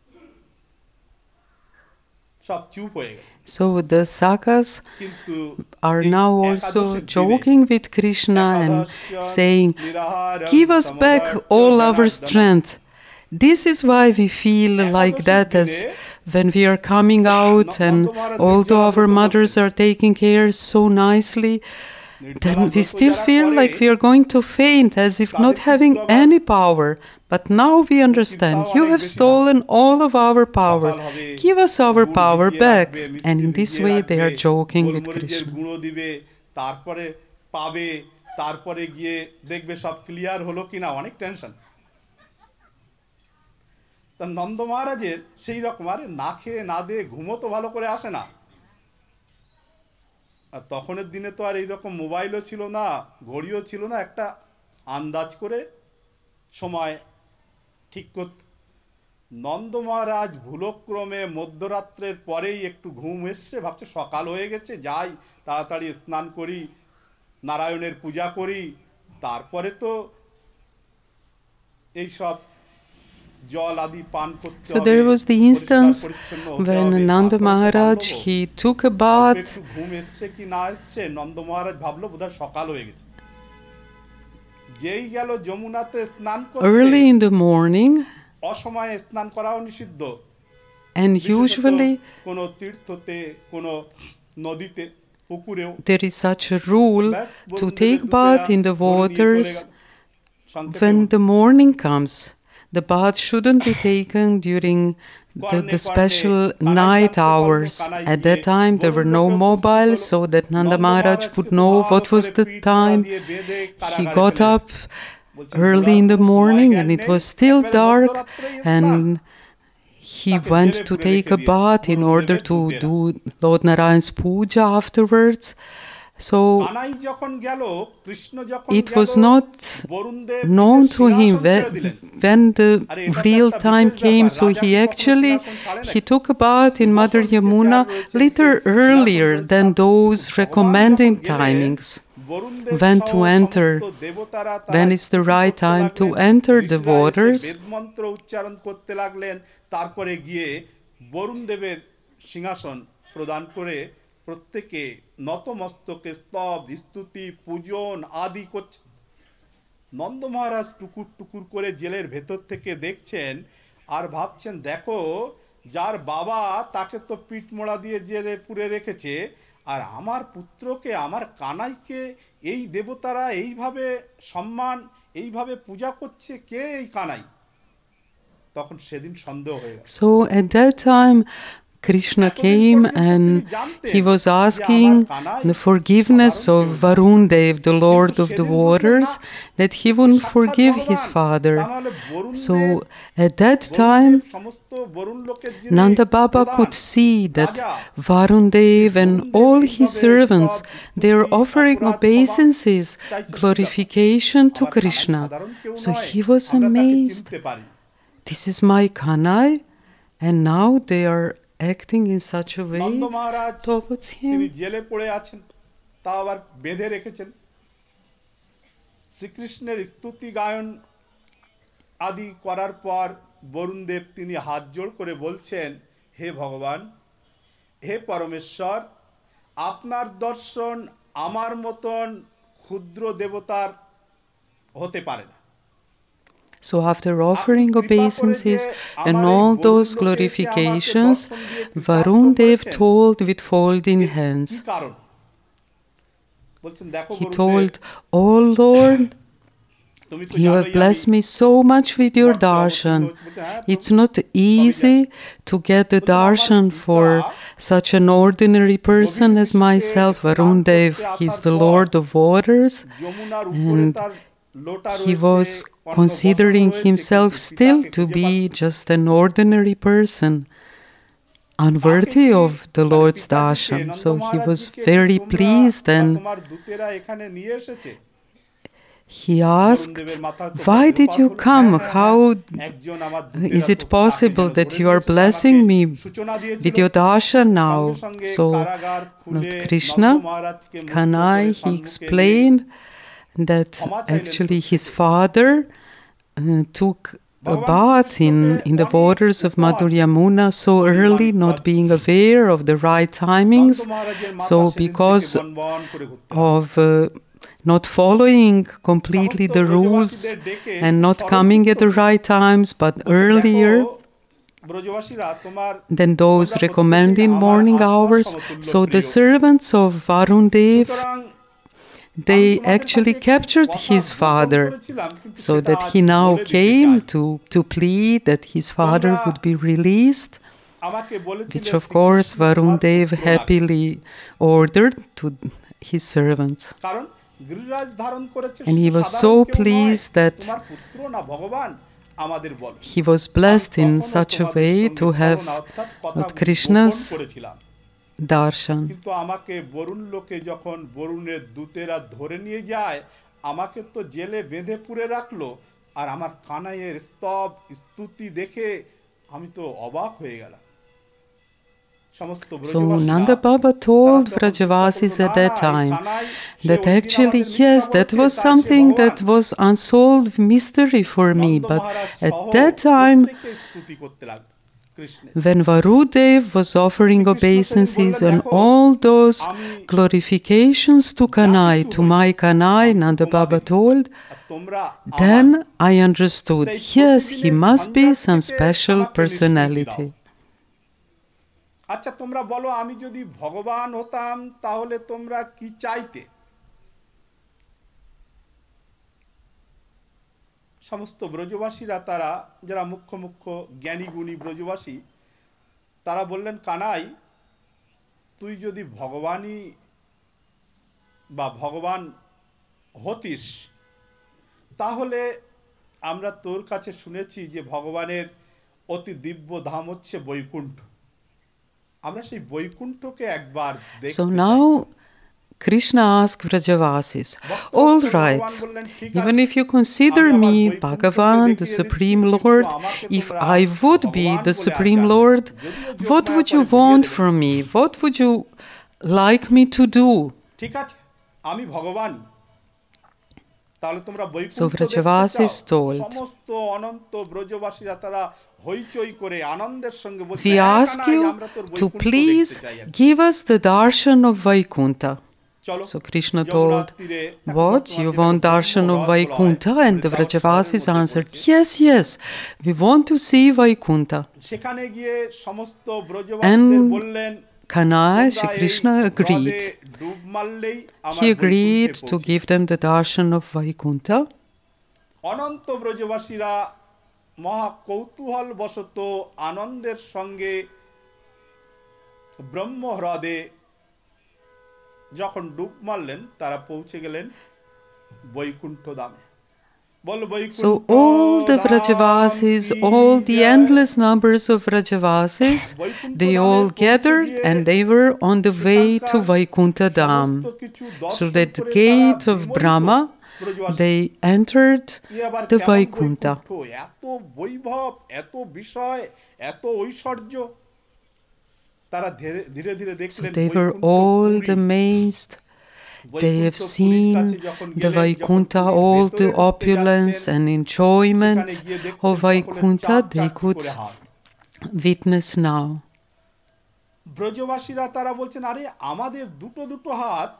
Speaker 1: সব চুপ হয়ে গেল।
Speaker 2: So the Sakas are now also joking with Krishna and saying, give us back all our strength. This is why we feel like that as when we are coming out and although our mothers are taking care so nicely, then we still feel like we are going to faint as if not having any power. But now we understand, you have stolen all of our power. Give us our power back. And in this way they are joking with Krishna.
Speaker 1: তারপরে গিয়ে দেখবে সব clear হলো কিনা, অনেক tension. Nanda মহারাজের সেই রকম, আরে না খেয়ে না দিয়ে ঘুমো তো ভালো করে আসে না। আর তখনের দিনে তো আর এইরকম মোবাইলও ছিল না, ঘড়িও ছিল না, একটা আন্দাজ করে সময় ঠিক করত। নন্দ মহারাজ ভুলক্রমে মধ্যরাত্রের পরেই একটু ঘুম এসছে, ভাবছে সকাল হয়ে গেছে, যাই তাড়াতাড়ি স্নান করি, নারায়ণের পূজা করি, তারপরে তো এইসব
Speaker 2: So there was the instance when Nanda Maharaj, he took a bath. Early in the morning, and usually there is such a rule to take bath in the waters when the morning comes. The bath shouldn't be taken during the special night hours. At that time, there were no mobiles, so that Nanda Maharaj would know what was the time. He got up early in the morning and it was still dark, and he went to take a bath in order to do Lord Narayan's puja afterwards. So it was not known to him when the real time came. So he took a bath in Mother Yamuna little earlier than those recommending timings. When to enter, when is the right time to enter the waters.
Speaker 1: প্রত্যেকে নতমস্তকে স্তব স্তুতি পূজন আদি করছে। নন্দ মহারাজ টুকুর টুকুর করে জেলের ভেতর থেকে দেখছেন আর ভাবছেন, দেখো যার বাবা তাকে তো পিঠ মোড়া দিয়ে জেলে পুরে রেখেছে, আর আমার পুত্রকে, আমার কানাইকে এই দেবতারা এইভাবে সম্মান, এইভাবে পূজা করছে, কে এই কানাই? তখন সেদিন সন্দেহ হয়ে গেল।
Speaker 2: So at that time Krishna came and he was asking the forgiveness of Varun Dev, the Lord of the waters, that he wouldn't forgive his father. So at that time Nanda Baba could see that Varun Dev and all his servants, they are offering obeisances, glorification to Krishna. So he was amazed. This is my Kanai, and now they are acting in such a way towards him.
Speaker 1: তিনি জেলে পড়ে আছেন, তা আবার বেঁধে রেখেছেন। শ্রীকৃষ্ণের স্তুতি গায়ন আদি করার পর বরুণদেব তিনি হাত জোড় করে বলছেন, হে ভগবান, হে পরমেশ্বর, আপনার দর্শন আমার মতন ক্ষুদ্র দেবতার হতে পারে না।
Speaker 2: So after offering obeisances and all those glorifications, Varun Dev told with folding hands. He told, "Oh Lord, you have blessed me so much with your darshan. It's not easy to get the darshan for such an ordinary person as myself, Varun Dev. He's the Lord of waters, and he was considering himself still to be just an ordinary person, unworthy of the Lord's darshan." So he was very pleased, and he asked, "Why did you come? How is it possible that you are blessing me with your darshan now?" So Lord Krishna, Kanai, he explained that actually his father took a bath in the waters of Madhur Yamuna so early, not being aware of the right timings. So because of not following completely the rules and not coming at the right times, but earlier than those recommended morning hours, so the servants of Varun Dev, they actually captured his father, so that he now came to plead that his father would be released, which of course Varun Dev happily ordered to his servants. And he was so pleased that he was blessed in such a way to have Krishna's darshan.
Speaker 1: কিন্তু আমাকে বরুণ লোকে যখন বরুণের দূতেরা ধরে নিয়ে যায়, আমাকে তো জেলে বেঁধে পুরে রাখলো, আর আমার কানাইয়ের স্তব স্তুতি দেখে আমি তো অবাক হয়ে গেলাম।
Speaker 2: So Nanda Baba told Vrajavasis at that time that actually, yes, that was something that was unsolved mystery for me, but at that time when Varudev was offering obeisances and all those glorifications to Kanai, to my Kanai, Nanda Baba told, then I understood, yes, he must be some special personality.
Speaker 1: আচ্ছা, তোমরা বলো, আমি যদি ভগবান হতাম তাহলে তোমরা কি চাইতে? সমস্ত ব্রজবাসীরা, তারা যারা মুখ্য মুখ্য জ্ঞানী গুণী ব্রজবাসী, তারা বললেন, কানাই, তুই যদি ভগবানই বা ভগবান হতিস, তাহলে আমরা তোর কাছে শুনেছি যে ভগবানের অতি দিব্য ধাম হচ্ছে বৈকুণ্ঠ। আমরা সেই বৈকুণ্ঠকে একবার দেখতে চাই।
Speaker 2: So now Krishna asked Vrajavasis, all right, even if you consider me Bhagavan, the Supreme Lord, if I would be the Supreme Lord, what would you want from me? What would you like me to do? So Vrajavasis told, we ask you to please give us the darshan of Vaikuntha. So Krishna told, what, you want darshan of Vaikuntha? And the Vrajavasis answered, yes, yes, we want to see Vaikuntha. And Kanai, Shri Krishna agreed.
Speaker 1: ডুব মারলেই আমার
Speaker 2: He agreed
Speaker 1: বৈকুণ্ঠে
Speaker 2: to
Speaker 1: পৌঁছে
Speaker 2: give them the darshan of Vaikuntha.
Speaker 1: অনন্ত ব্রজবাসীরা মহা কৌতূহল বশত আনন্দের সঙ্গে ব্রহ্ম হ্রদে যখন ডুব মারলেন তারা পৌঁছে গেলেন বৈকুণ্ঠ ধামে।
Speaker 2: So all the Vrajavasis, all the endless numbers of Vrajavasis, they all gathered and they were on the way to Vaikuntha Dham. So at the gate of Brahma, they entered the Vaikuntha.
Speaker 1: এত বৈভব, এত বিষয়, এত ঐশ্বর্য, তারা ধীরে ধীরে
Speaker 2: So
Speaker 1: দেখলেন
Speaker 2: they were all amazed. They have seen the Vaikuntha, all the opulence and enjoyment of Vaikuntha they could witness now.
Speaker 1: ব্রজবাসীরা তারা বলছেন, আরে আমাদের দুটো দুটো হাত,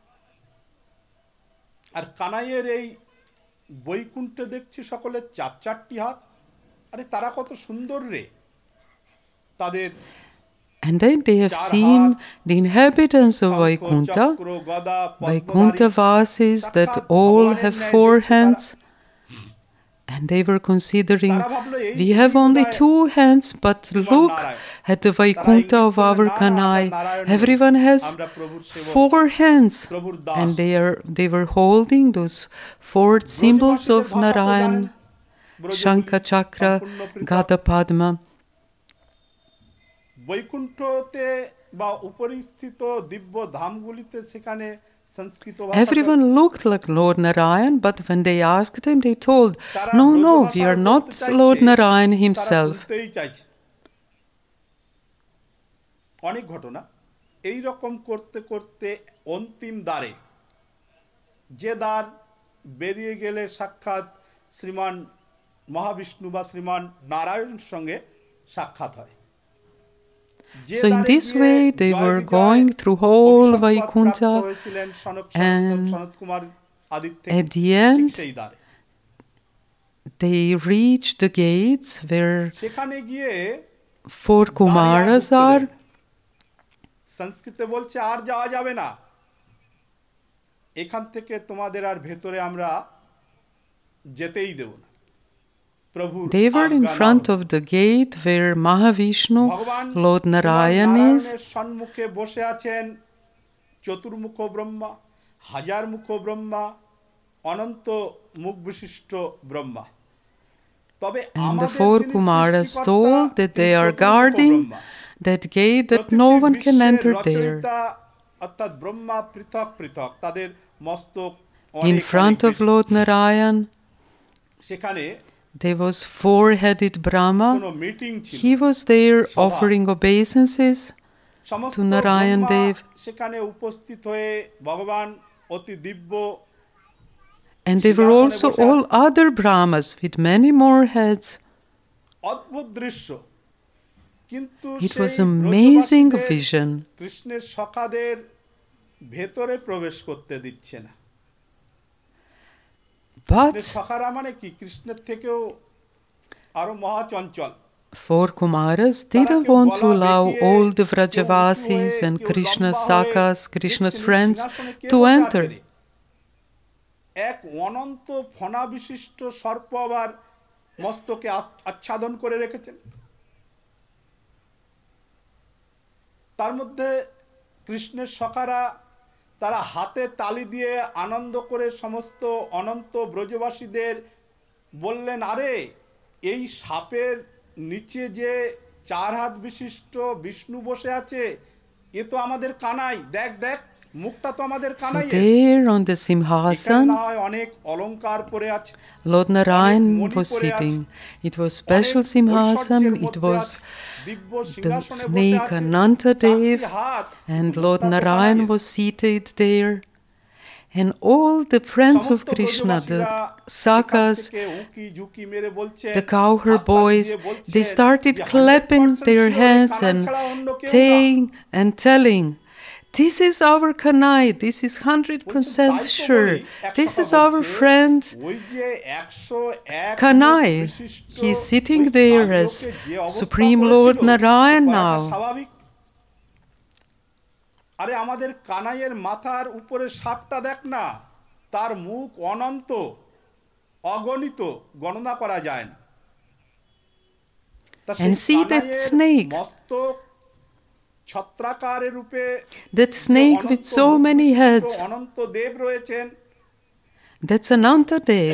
Speaker 1: আর কানাইয়ের এই বৈকুণ্ঠে দেখছি সকলের চার চারটি হাত, আরে তারা কত সুন্দর রে। তাদের
Speaker 2: And then they have seen the inhabitants of Vaikuntha, Vaikuntha Vasis, that all have 4 hands. And they were considering, we have only 2 hands, but look at the Vaikuntha of our Kanai. Everyone has 4 hands. And they were holding those 4 symbols of Narayan, Shankha Chakra, Gada Padma.
Speaker 1: বৈকুণ্ঠতে বা উপরিস্থিত দিব্য ধামগুলিতে সেখানে সংস্কৃত
Speaker 2: Everyone looked like Lord Narayan, but when they asked him, they told, no, we are not Lord Narayan himself.
Speaker 1: অনেক ঘটনা এই রকম করতে করতে অন্তিম দ্বারে, যে দ্বার বেরিয়ে গেলে সাক্ষাৎ শ্রীমান মহাবিষ্ণু বা শ্রীমান নারায়ণের সঙ্গে সাক্ষাৎ হয়।
Speaker 2: So in this way they were going through whole Vaikuntha, and at the end they reached the gates where 4 Kumaras are.
Speaker 1: সংস্কৃতে বলছে আর যাওয়া যাবে না, এখান থেকে তোমাদের আর ভেতরে আমরা যেতেই দেব না।
Speaker 2: They were in front of the gate where Mahavishnu, Lord Narayan is.
Speaker 1: সম্মুখে বসে আছেন চতুর্মুখ ব্রহ্মা, হাজার মুখ ব্রহ্মা, অনন্ত মুখ বিশিষ্ট ব্রহ্মা। তবে
Speaker 2: And the 4 Kumaras told that they are guarding that gate, that no one can enter there.
Speaker 1: অর্থাৎ ব্রহ্মা পৃথক পৃথক, তাদের মস্তক
Speaker 2: in front of Lord Narayan.
Speaker 1: সেখানে
Speaker 2: there was 4-headed Brahma. He was there offering obeisances to Narayan Dev.
Speaker 1: সেখানে উপস্থিত হয়ে ভগবান অতি দিব্য,
Speaker 2: and there were also all other Brahmas with many more heads.
Speaker 1: অদ্ভুত দৃশ্য, কিন্তু
Speaker 2: it was an amazing vision.
Speaker 1: কৃষ্ণের সখাদের ভেতরে প্রবেশ করতে দিচ্ছে না।
Speaker 2: But
Speaker 1: সখারা মানে কি, কৃষ্ণের থেকেও আরো মহাচঞ্চল।
Speaker 2: 4 Kumaras didn't want to allow all the Vrajavasis and Krishna's Sakhas, Krishna's friends, to enter.
Speaker 1: এক অনন্ত ফণা বিশিষ্ট সর্প আবার মস্তকে আচ্ছাদন করে রেখেছেন। তার মধ্যে কৃষ্ণের সখারা তারা হাতে তালি দিয়ে আনন্দ করে সমস্ত অনন্ত ব্রজবাসীদের বললেন, আরে এই সাপের নিচে যে 4 হাত বিশিষ্ট বিষ্ণু বসে আছে, এ তো আমাদের কানাই, দেখ দেখ মুখটা তো আমাদের Kanai.
Speaker 2: So there on the Simhasan,
Speaker 1: অনেক অলংকার পরে আছে,
Speaker 2: Lord Narayan was sitting. It was special Simhasan. It was the snake Anantadev, and Lord Narayan was seated there. And all the friends of Krishna, the Sakhas, the cowherd boys, they started clapping their hands and saying and telling, this is our Kanai, this is 100% sure, this is our friend Kanai. He is sitting there as Supreme Lord Narayan now.
Speaker 1: আরে আমাদের কানাইয়ের মাথার উপরে সাপটা দেখ না, তার মুখ অনন্ত, অগণিত, গণনা করা যায় না।
Speaker 2: And see that snake,
Speaker 1: মস্তক ছত্রাকারের রূপে,
Speaker 2: that snake with so many heads,
Speaker 1: অনন্ত দেব রয়েছেন,
Speaker 2: that's Anantadev.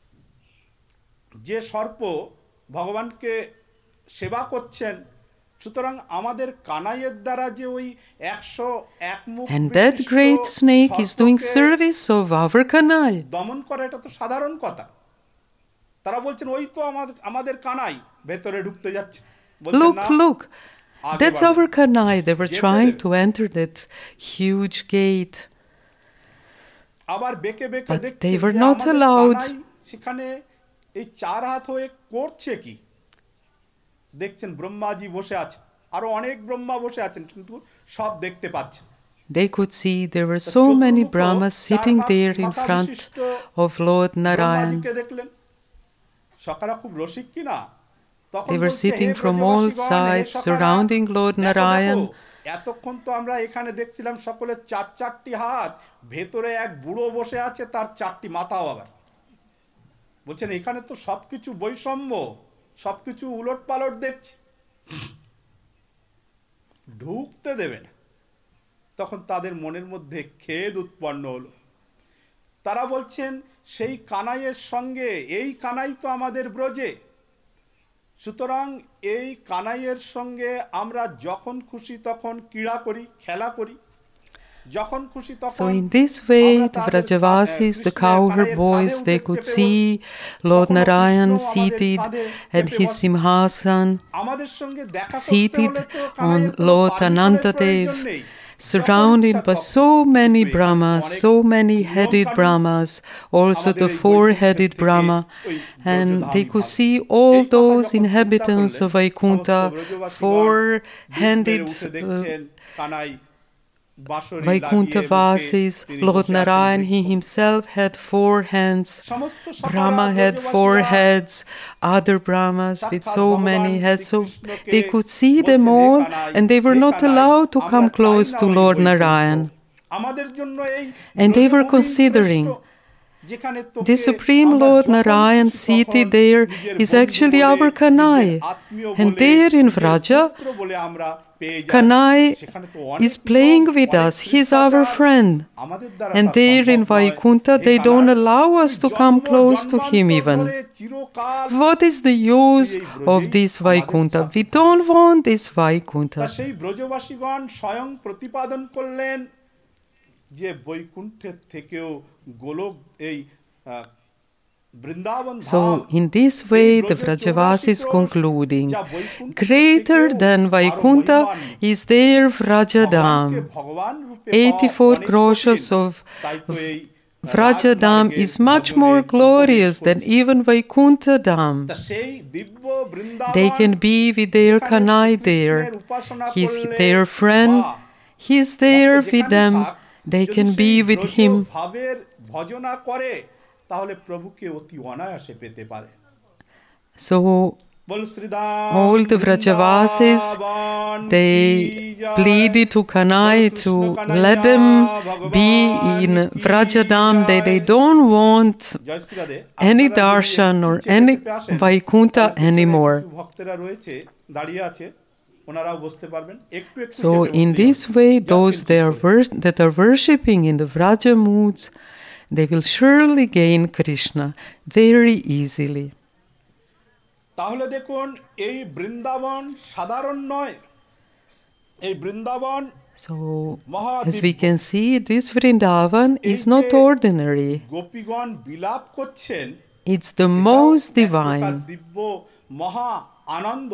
Speaker 1: যে সর্প ভগবানকে সেবা করছেন, সুতরাং আমাদের কানাইয়ের দ্বারা যে ওই 101 মুখ
Speaker 2: And that great snake is doing service of our Kanai.
Speaker 1: দমন করা এটা তো সাধারণ কথা। তারা বলছেন ওই তো আমাদের কানাই ভেতরে ঢুকতে যাচ্ছে।
Speaker 2: Look, that's our Kanai. They were trying to enter that huge gate.
Speaker 1: আবার বেঁকে বেঁকে দেখছে
Speaker 2: they were not allowed.
Speaker 1: সেখানে এই 4 হাত হয়ে করছে কি? দেখছেন ব্রহ্মাজি বসে আছেন, আরো অনেক ব্রহ্মা বসে আছেন, কিন্তু সব দেখতে পাচ্ছেন।
Speaker 2: They could see there were so many Brahmas sitting there in front of Lord Narayan.
Speaker 1: সকারা খুব রসিক কিনা,
Speaker 2: They were sitting from all sides surrounding Lord Narayan.
Speaker 1: এতক্ষণ তো আমরা এখানে দেখছিলাম সকলের 4টি হাত, ভেতরে এক বুড়ো বসে আছে, তার 4টি মাথাও আবার। বলছেন এখানে তো সবকিছু বৈষম্য, সবকিছু উলট পালট দেখছি, ঢুকতে দেবে না। তখন তাদের মনের মধ্যে খেদ উৎপন্ন হলো। তারা বলছেন সেই কানাইয়ের সঙ্গে এই কানাই তো আমাদের ব্রজে, সুতরাং এই কানাইয়ের সঙ্গে আমরা যখন খুশি তখন ক্রীড়া করি, খেলা করি, যখন খুশি তখন।
Speaker 2: So in this way, the Vrajavasis, the cowherd boys, they could see Lord Narayan seated at his simhasan, seated on Lord Anantadev, surrounded by so many Brahmas, so many headed Brahmas, also the 4-headed Brahma, and they could see all those inhabitants of Vaikuntha, 4-handed Vaikuntha Vasis. Lord Narayan, he himself had 4 hands. Brahma had 4 heads, other Brahmas with so many heads. So they could see them all, and they were not allowed to come close to Lord Narayan. And they were considering, the Supreme Lord Narayan seated there is actually our Kanai. And there in Vraja, Kanai is playing with us. He's our friend. And there in Vaikuntha, they don't allow us to come close to him even. What is the use of this Vaikuntha? We don't want this Vaikuntha.
Speaker 1: যে বৈকুণ্ঠের থেকেও গোলক এই বৃন্দাবন ধাম।
Speaker 2: So in this way the Vrajavasi is concluding, greater than Vaikuntha is there Vrajadam. 84 kroshas of Vrajadam is much more glorious than even Vaikuntha Dham. They can be with their Kanai there. He's their friend. He's there with them. They can be with him. So all the Vrajavasis, they pleaded to Kanai to let them be in Vrajadam. They don't want any darshan or any Vaikuntha anymore. So in this way, those that are worshipping in the Vraja moods, they will surely gain Krishna very easily.
Speaker 1: তাহলে দেখুন এই বৃন্দাবন সাধারণ নয়, এই Vrindavan.
Speaker 2: So as we can see, this Vrindavan is not ordinary.
Speaker 1: গোপীগণ বিলাপ করছেন,
Speaker 2: it's the most divine.
Speaker 1: দিব্য মহা আনন্দ।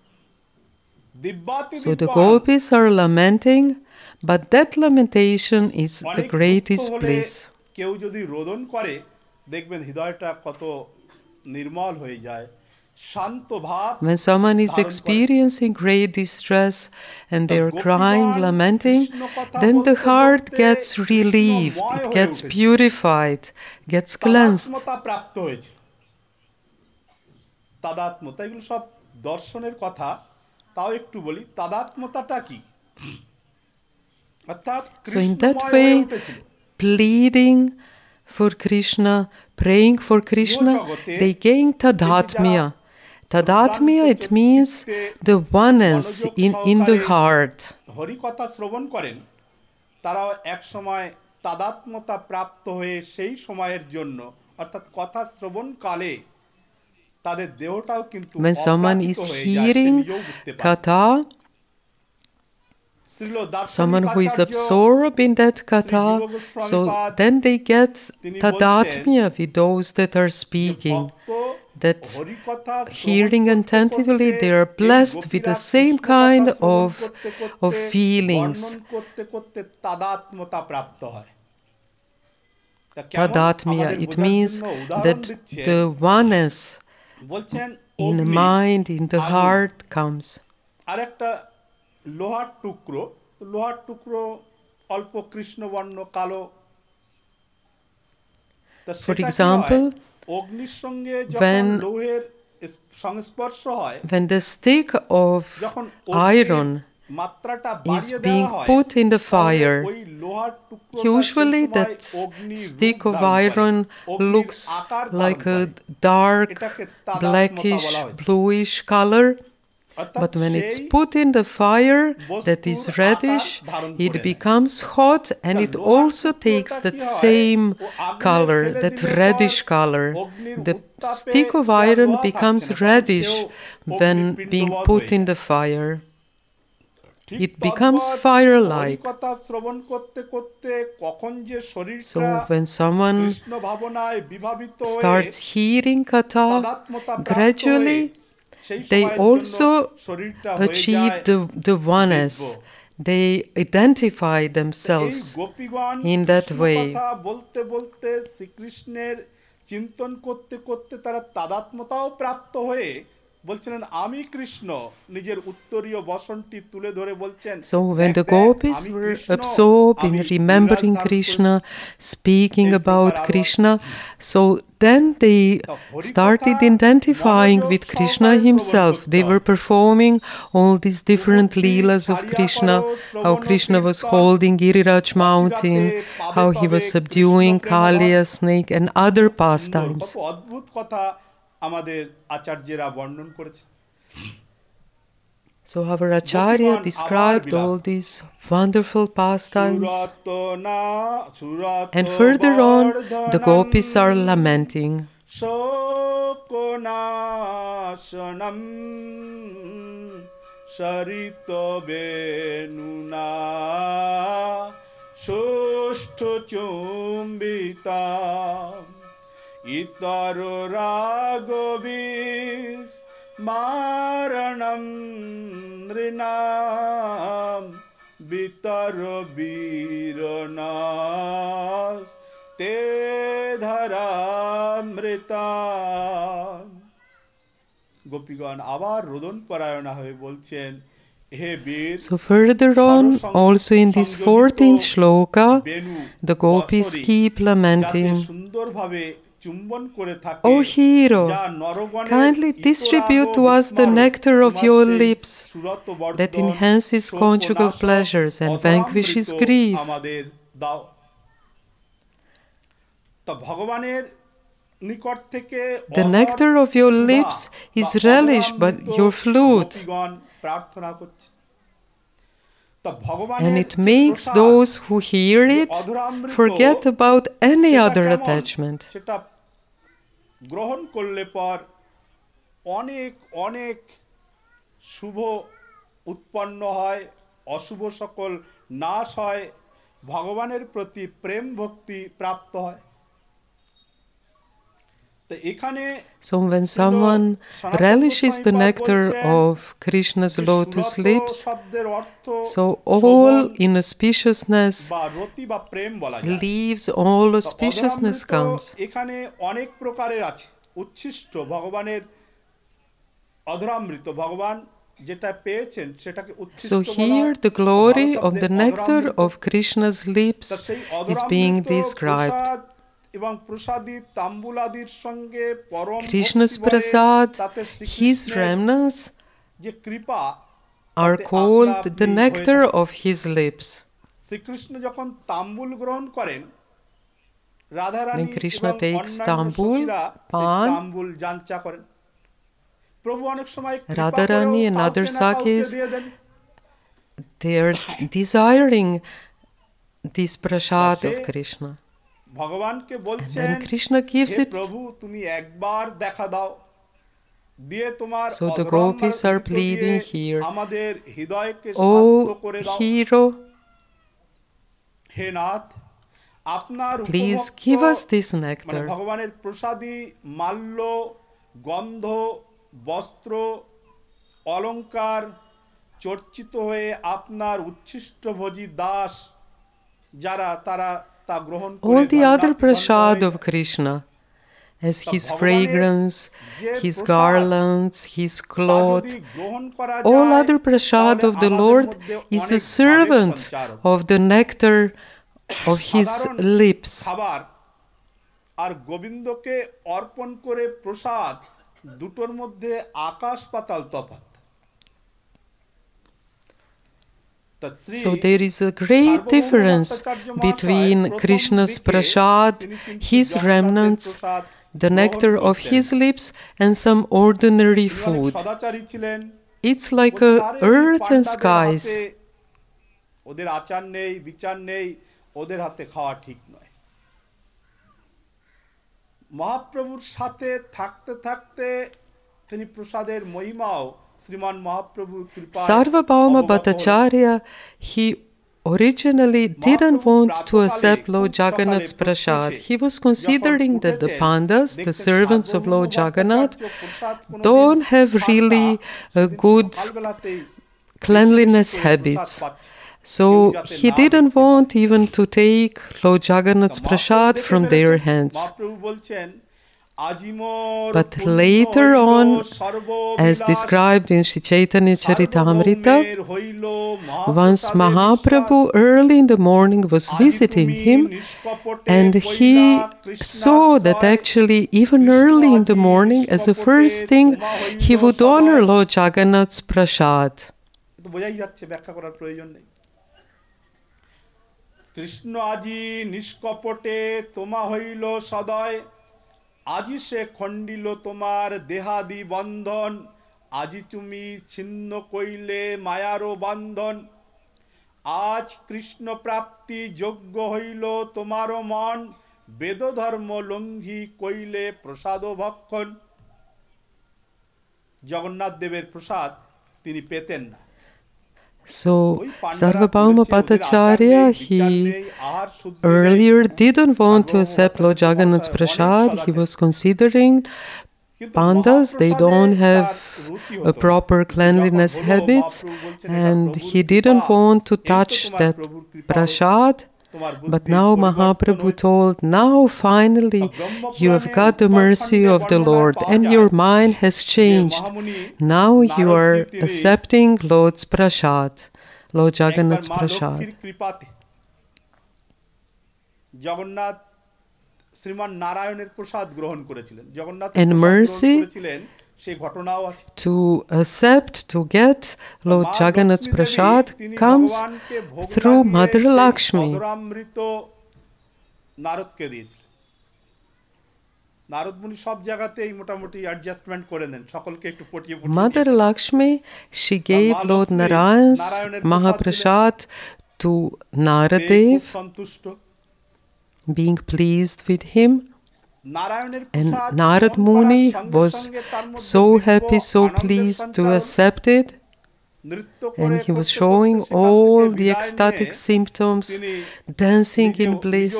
Speaker 2: So the gopis are lamenting, but that lamentation is the greatest bliss.
Speaker 1: কেউ যদি রোদন করে দেখবেন হৃদয়টা কত নির্মল হয়ে যায়।
Speaker 2: When someone is experiencing great distress and they are crying, lamenting, then the heart gets relieved, it gets purified, gets cleansed.
Speaker 1: তাদাত্ম্যতা, এগুলো সব দর্শনের কথা, তাও একটু বলি তাদাত্ম্যতাটা কি। অর্থাৎ
Speaker 2: So in that
Speaker 1: কৃষ্ণময় হয়ে
Speaker 2: way,
Speaker 1: উঠেছিল।
Speaker 2: pleading for Krishna, praying for Krishna, they gain Tadatmya. Tadatmya, it means the oneness in the heart.
Speaker 1: Hari কথা শ্রবণ করেন, তারাও এক সময় তাদাত্মতা প্রাপ্ত হয়ে সেই সময়ের জন্য, অর্থাৎ কথা শ্রবণ কালে তাদের দেহটাও কিন্তু
Speaker 2: When someone is hearing katha, someone who is absorbed in that katha, so then they get tadatmya with those that are speaking, that hearing attentively, they are blessed with the same kind of feelings. Tadatmya, it means that the oneness in the mind, in the heart comes.
Speaker 1: আরেকটা লোহার টুকরো অল্প কৃষ্ণবর্ণ কালো।
Speaker 2: For example,
Speaker 1: অগ্নির সঙ্গে যখন লোহের সংস্পর্শ হয়,
Speaker 2: when the stick of iron is being put in the fire, usually that stick of iron looks like a dark, blackish, bluish color. But when it's put in the fire that is reddish, it becomes hot and it also takes that same color, that reddish color. The stick of iron becomes reddish when being put in the fire. It becomes fire-like. So when someone starts hearing katha, gradually they also achieve the oneness. They identify themselves in that way. So when the gopis were absorbed in remembering Krishna, speaking about Krishna, so then they started identifying with Krishna himself. They were performing all these different leelas of Krishna, how Krishna was holding Giriraj mountain, how he was subduing Kaliya snake and other pastimes. So our Acharya described all these wonderful pastimes. And further on, the gopis are lamenting.
Speaker 1: Maranam Nrinam Bitaro Birana Te Dharamrita. গোপীগণ আবার রোদন পরায়ণা হয়ে বলছেন, হে বীর। So
Speaker 2: further on, also in this 14th shloka, the gopis keep lamenting,
Speaker 1: সুন্দরভাবে
Speaker 2: O hero, kindly distribute to us the nectar of your lips that enhances conjugal pleasures and vanquishes grief. The nectar of your lips is relished by your flute, and it makes those who hear it forget about any other attachment.
Speaker 1: গ্রহণ করলে পর অনেক অনেক শুভ উৎপন্ন হয়, অশুভ সকল নাশ হয়, ভগবানের প্রতি প্রেম ভক্তি প্রাপ্ত হয়।
Speaker 2: So when someone relishes the nectar of Krishna's lotus lips, so all inauspiciousness leaves, all auspiciousness comes.
Speaker 1: এখানে অনেক প্রকারের আছে। উচ্ছিষ্ট ভগবানের অধরামৃত, ভগবান যেটা পেয়েছেন সেটাকে উচ্ছিষ্ট বলা হয়।
Speaker 2: So here the glory of the nectar of Krishna's lips is being described.
Speaker 1: এবং প্রসাদী তাম্বুলাদির সঙ্গে পরম
Speaker 2: Krishna's prasad, his remnants are called the nectar of his lips.
Speaker 1: Shrikrishna যখন তাম্বুল গ্রহণ করেন, রাধারানী
Speaker 2: When Krishna
Speaker 1: এবং
Speaker 2: takes
Speaker 1: অন্যান্য
Speaker 2: tambul,
Speaker 1: সখীরা
Speaker 2: pan,
Speaker 1: তাম্বুল যাঞ্চা করেন। প্রভু অনেক সময় কৃপা করেও
Speaker 2: Radharani and other
Speaker 1: কাউকে না কাউকে
Speaker 2: Sakhis,
Speaker 1: দিয়ে দেন।
Speaker 2: they are desiring this prasad
Speaker 1: say
Speaker 2: of Krishna.
Speaker 1: ভগবানকে
Speaker 2: And
Speaker 1: বলছেন,
Speaker 2: then Krishna gives
Speaker 1: hey
Speaker 2: it.
Speaker 1: প্রভু তুমি একবার দেখা দাও, দিয়ে তোমার
Speaker 2: So the
Speaker 1: অধরাম্বার
Speaker 2: gopis are
Speaker 1: অমৃত দিয়ে
Speaker 2: pleading here,
Speaker 1: আমাদের হৃদয়কে শান্ত
Speaker 2: Oh
Speaker 1: করে দাও।
Speaker 2: hero,
Speaker 1: হে নাথ, আপনার
Speaker 2: please
Speaker 1: উপভোক্ত
Speaker 2: give us this
Speaker 1: মানে
Speaker 2: nectar.
Speaker 1: ভগবানের প্রসাদী মাল্য, গন্ধ, বস্ত্র, অলংকার চর্চিত হয়ে আপনার উচ্ছিষ্টভোজী দাস যারা তারা তা গ্রহণ করে
Speaker 2: All the other
Speaker 1: ধন্যাতি ধন্য
Speaker 2: prasad
Speaker 1: হয়ে
Speaker 2: of Krishna, as
Speaker 1: তা
Speaker 2: his
Speaker 1: ভগবানের
Speaker 2: fragrance,
Speaker 1: যে
Speaker 2: his
Speaker 1: প্রসাদ,
Speaker 2: garlands, his
Speaker 1: তা
Speaker 2: cloth,
Speaker 1: যদি গ্রহণ করা
Speaker 2: all
Speaker 1: যায়,
Speaker 2: other prasad
Speaker 1: তাহলে
Speaker 2: of the
Speaker 1: আমাদের
Speaker 2: Lord
Speaker 1: মধ্যে
Speaker 2: is
Speaker 1: অনেক
Speaker 2: a
Speaker 1: ভাবের
Speaker 2: servant
Speaker 1: সঞ্চার হবে।
Speaker 2: of the nectar of his
Speaker 1: সাধারণ
Speaker 2: lips.
Speaker 1: খাবার আর গোবিন্দকে অর্পণ করে প্রসাদ, দুটোর মধ্যে আকাশ পাতাল তফাৎ।
Speaker 2: So there is a great difference between Krishna's prasad, his remnants, the nectar of his lips, and some ordinary food. It's like earth and skies.
Speaker 1: ওদের আচার নেই, বিচার নেই, ওদের হাতে খাওয়া ঠিক নয়। মহাপ্রভুর সাথে থাকতে থাকতে তিনি প্রসাদের মহিমাও শ্রীমান মহাপ্রভুর কৃপায়
Speaker 2: Sarvabhauma Bhattacharya, he originally didn't want to accept Lord Jagannath's prasad. He was considering that the pandas, the servants of Lord Jagannath, don't have really a good cleanliness habits. So he didn't want even to take Lord Jagannath's prasad from their hands. But later on, as described in Sri Chaitanya Charitamrita, once Mahaprabhu early in the morning was visiting him, and he saw that actually even early in the morning, as a first thing, he would honor Lord Jagannath's prasad.
Speaker 1: Krishna আজি নিষ্কপটে তোমা হইল সদয়, আজি সে খণ্ডিল তোমার দেহাদি বন্ধন, আজি তুমি ছিন্ন কইলে মায়ারও বন্ধন, আজ কৃষ্ণ প্রাপ্তি যোগ্য হইল তোমারও মন, বেদ ধর্ম লঙ্ঘি কইলে প্রসাদ ভক্ষণ। জগন্নাথ দেবের প্রসাদ তিনি পেতেন না।
Speaker 2: So Sarvabhauma Bhattacharya, he earlier didn't want to accept Lord Jagannath's prasad. He was considering pandas, they don't have a proper cleanliness habits, and he didn't want to touch that prasad. But now Mahaprabhu told, now finally you have got the mercy of the Lord and your mind has changed. Now you are accepting Lord's prasad, Lord Jagannath's prasad. And mercy to accept, to get Lord Jagannath's prasad comes through Mother Lakshmi. Mother Lakshmi, she gave Lord Narayan's Mahaprasad to Naradev, being pleased with him. And Narad Muni was so happy, so pleased to accept it. And he was showing all the ecstatic symptoms, dancing in bliss.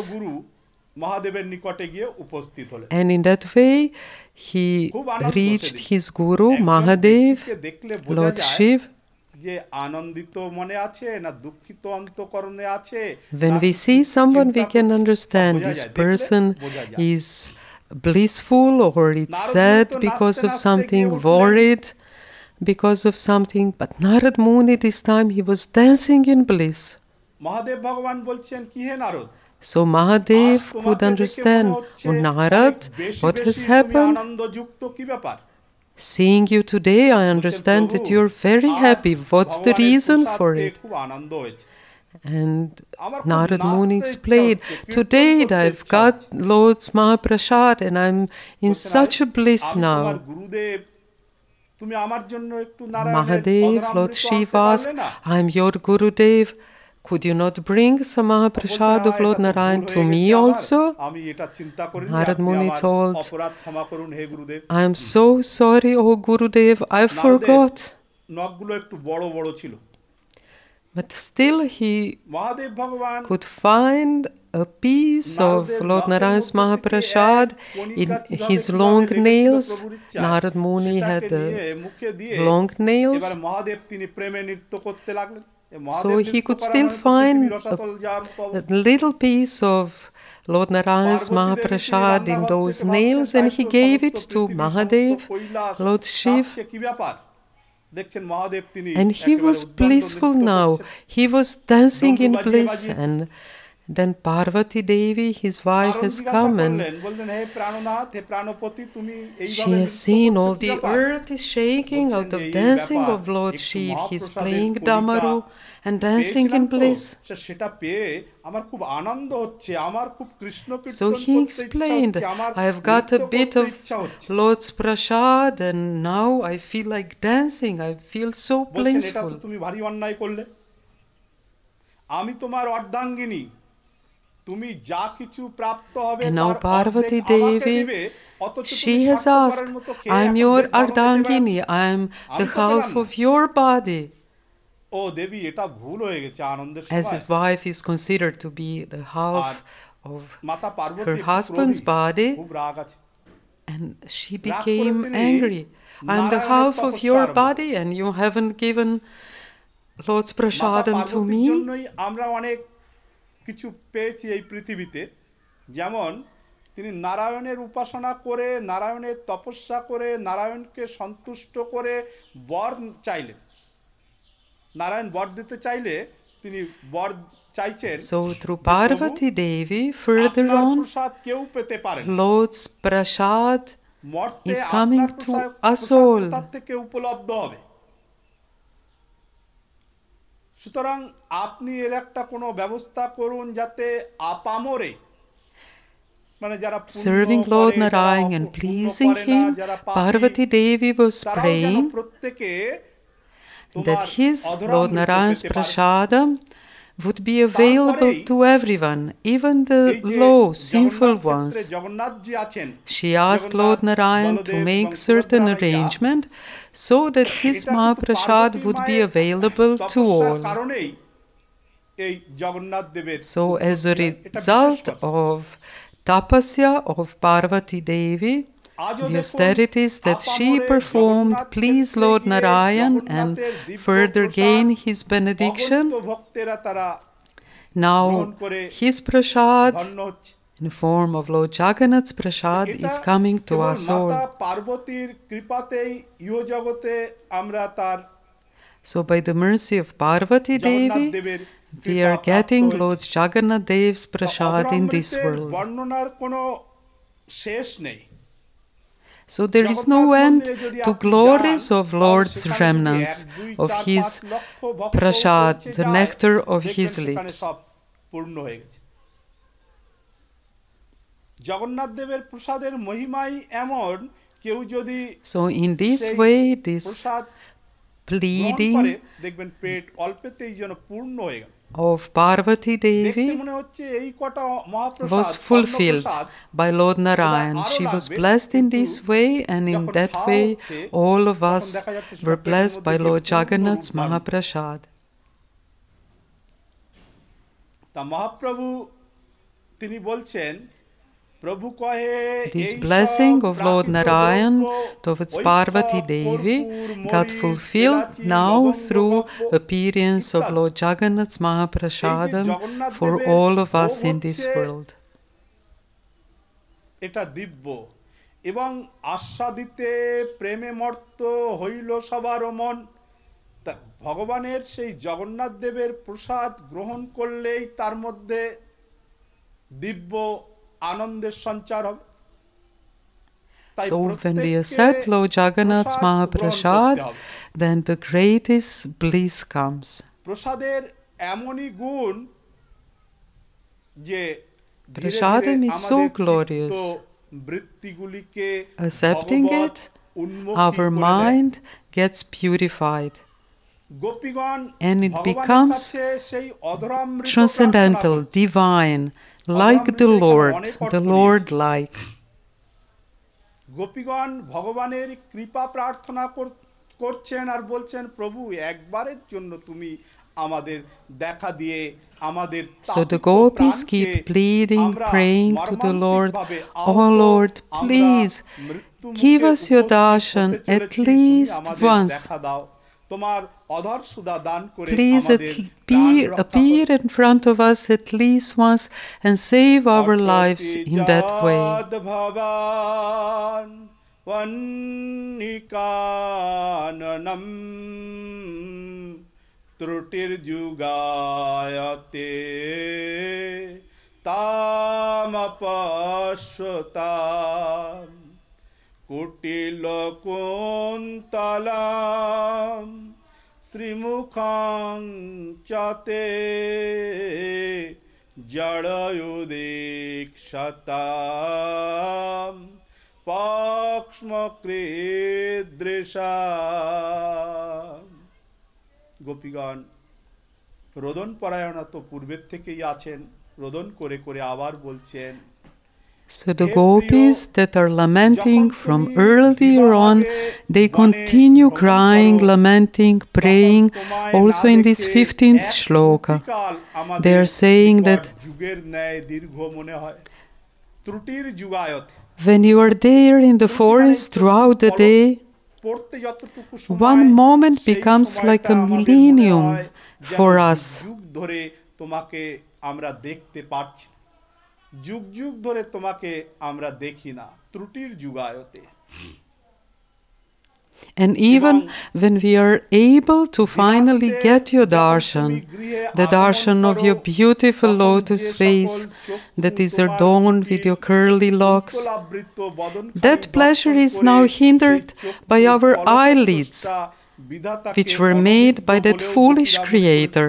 Speaker 2: And in that way, he reached his Guru, Mahadev, Lord Shiv. When we see someone, we can understand this person is blissful or it's sad because of something, worried because of something. But Narad Muni, this time, he was dancing in bliss. So Mahadev could understand, oh Narad, what has happened? Seeing you today, I understand that you're very happy. What's the reason for it? And Narad Muni explained, today I've got Lord's Mahaprasad and I'm in such a bliss now. Mahadev, Lord Shiva asked, I'm your Gurudev. Could you not bring some Mahaprasad of Lord Narayan to me also? Narad Muni told, I am so sorry, O Gurudev, I forgot. But still he could find a piece of Lord Narayan's Mahaprasad in his long nails. Narad Muni had long nails. So he could still find a little piece of Lord Narayan's Mahaprasad in those nails, and he gave it to Mahadev, Lord Shiv. And he was blissful now. He was dancing in bliss. And then Parvati Devi, his wife, has come and she has seen all the earth is shaking out of dancing of Lord Shiv. He's playing Damaru and dancing in bliss. So he explained, I have got a bit of Lord's Prasad and now I feel like dancing. I feel so blissful. And now Parvati Devi, she has asked, I'm your Ardhangini, I'm the half of your body. As his wife is considered to be the half of her husband's body, and she became angry. I'm the half of your body and you haven't given Lord's Prasadam to me.
Speaker 1: কিছু পেয়েছি এই পৃথিবীতে, যেমন তিনি নারায়ণের উপাসনা করে, নারায়ণের তপস্যা করে, নারায়ণকে সন্তুষ্ট করে বর চাইলেন। নারায়ণ বর দিতে চাইলে তিনি বর চাইছেন।
Speaker 2: So through Parvati Devi, further on, Lord's Prasad is coming to us all.
Speaker 1: তার থেকে উপলব্ধ হবে। সুতরাং আপনি এর একটা কোনো ব্যবস্থা করুন যাতে আপামরে, মানে যারা
Speaker 2: serving Lord Narayan and pleasing him, Parvati Devi was praying that his Lord Narayan's Prasadam would be available to everyone, even the low, sinful ones. She asked Lord Narayan to make certain arrangement so that his Mahaprasad would be available to all. So as a result of tapasya of Parvati Devi, the austerities that she performed please Lord Narayan and further gain his benediction. Now his prasad in the form of Lord Jagannath's prasad is coming to us all. So by the mercy of Parvati Devi, we are getting Lord Jagannath Dev's prasad in this world. So there is no end to glories of Lord's remnants, of his prasad, the nectar of his lips. So in this way, this pleading of Parvati Devi was fulfilled by Lord Narayan. She was blessed in this way, and in that way all of us were blessed by Lord Jagannath's Mahaprasad. This blessing of Lord Narayan towards Parvati Devi got fulfilled now through appearance of Lord Jagannath's Mahaprasadam for all of us in this world.
Speaker 1: এটা দিব্য এবং আস্বাদিতে প্রেমে মর্ত হইল সবার মন। ভগবানের সেই জগন্নাথ দেবের প্রসাদ গ্রহণ করলেই তার মধ্যে দিব্য আনন্দের সঞ্চার হবে।
Speaker 2: So when we accept Lord Jagannath's Mahaprasad, then the greatest bliss comes.
Speaker 1: প্রসাদের এমনই গুণ যে
Speaker 2: Prasadam is so glorious. Accepting it, our mind gets purified. And it becomes transcendental, divine, like the Lord-like.
Speaker 1: গোপীগণ ভগবানের কৃপা প্রার্থনা করছেন আর বলছেন প্রভু একবারের জন্য তুমি আমাদের দেখা দিয়ে আমাদের
Speaker 2: So the gopis keep pleading, praying to the Lord, "Oh Lord, please give us your darshan at least once. Please appear in front of us at least once and save our lives in that way."
Speaker 1: ত্রুটির যুগায়তে তামপশ্বতাম কুটিল কুন্তলাম শ্রীমুখং চতে জড়য়ুদীক্ষতাম পক্ষ্মকৃদৃশাম। গোপীগণ রোদন পরায়ণা তো পূর্বের থেকেই আছেন, রোদন করে করে আবার বলছেন।
Speaker 2: So the gopis that are lamenting from earlier on, they continue crying, lamenting, praying. Also in this 15th shloka, they are saying that when you are there in the forest throughout the day, one moment becomes like a millennium for us.
Speaker 1: যুগ যুগ ধরে তোমাকে আমরা দেখি না, ত্রুটির যুগায়তে।
Speaker 2: And even when we are able to finally get your darshan, the darshan of your beautiful lotus face that is adorned with your curly locks, that pleasure is now hindered by our eyelids, which were made by that foolish creator.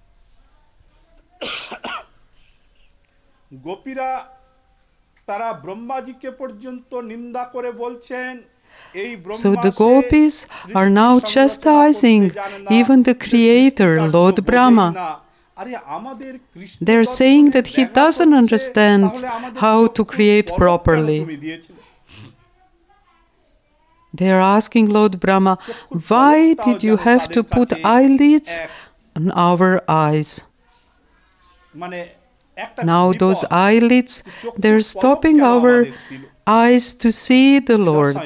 Speaker 1: গোপীরা তারা ব্রহ্মাজিকে পর্যন্ত নিন্দা করে বলছেন।
Speaker 2: So the gopis are now chastising even the creator, Lord Brahma. They are saying that he doesn't understand how to create properly. They are asking Lord Brahma, why did you have to put eyelids on our eyes? Now those eyelids, they're stopping our eyes to see the Lord.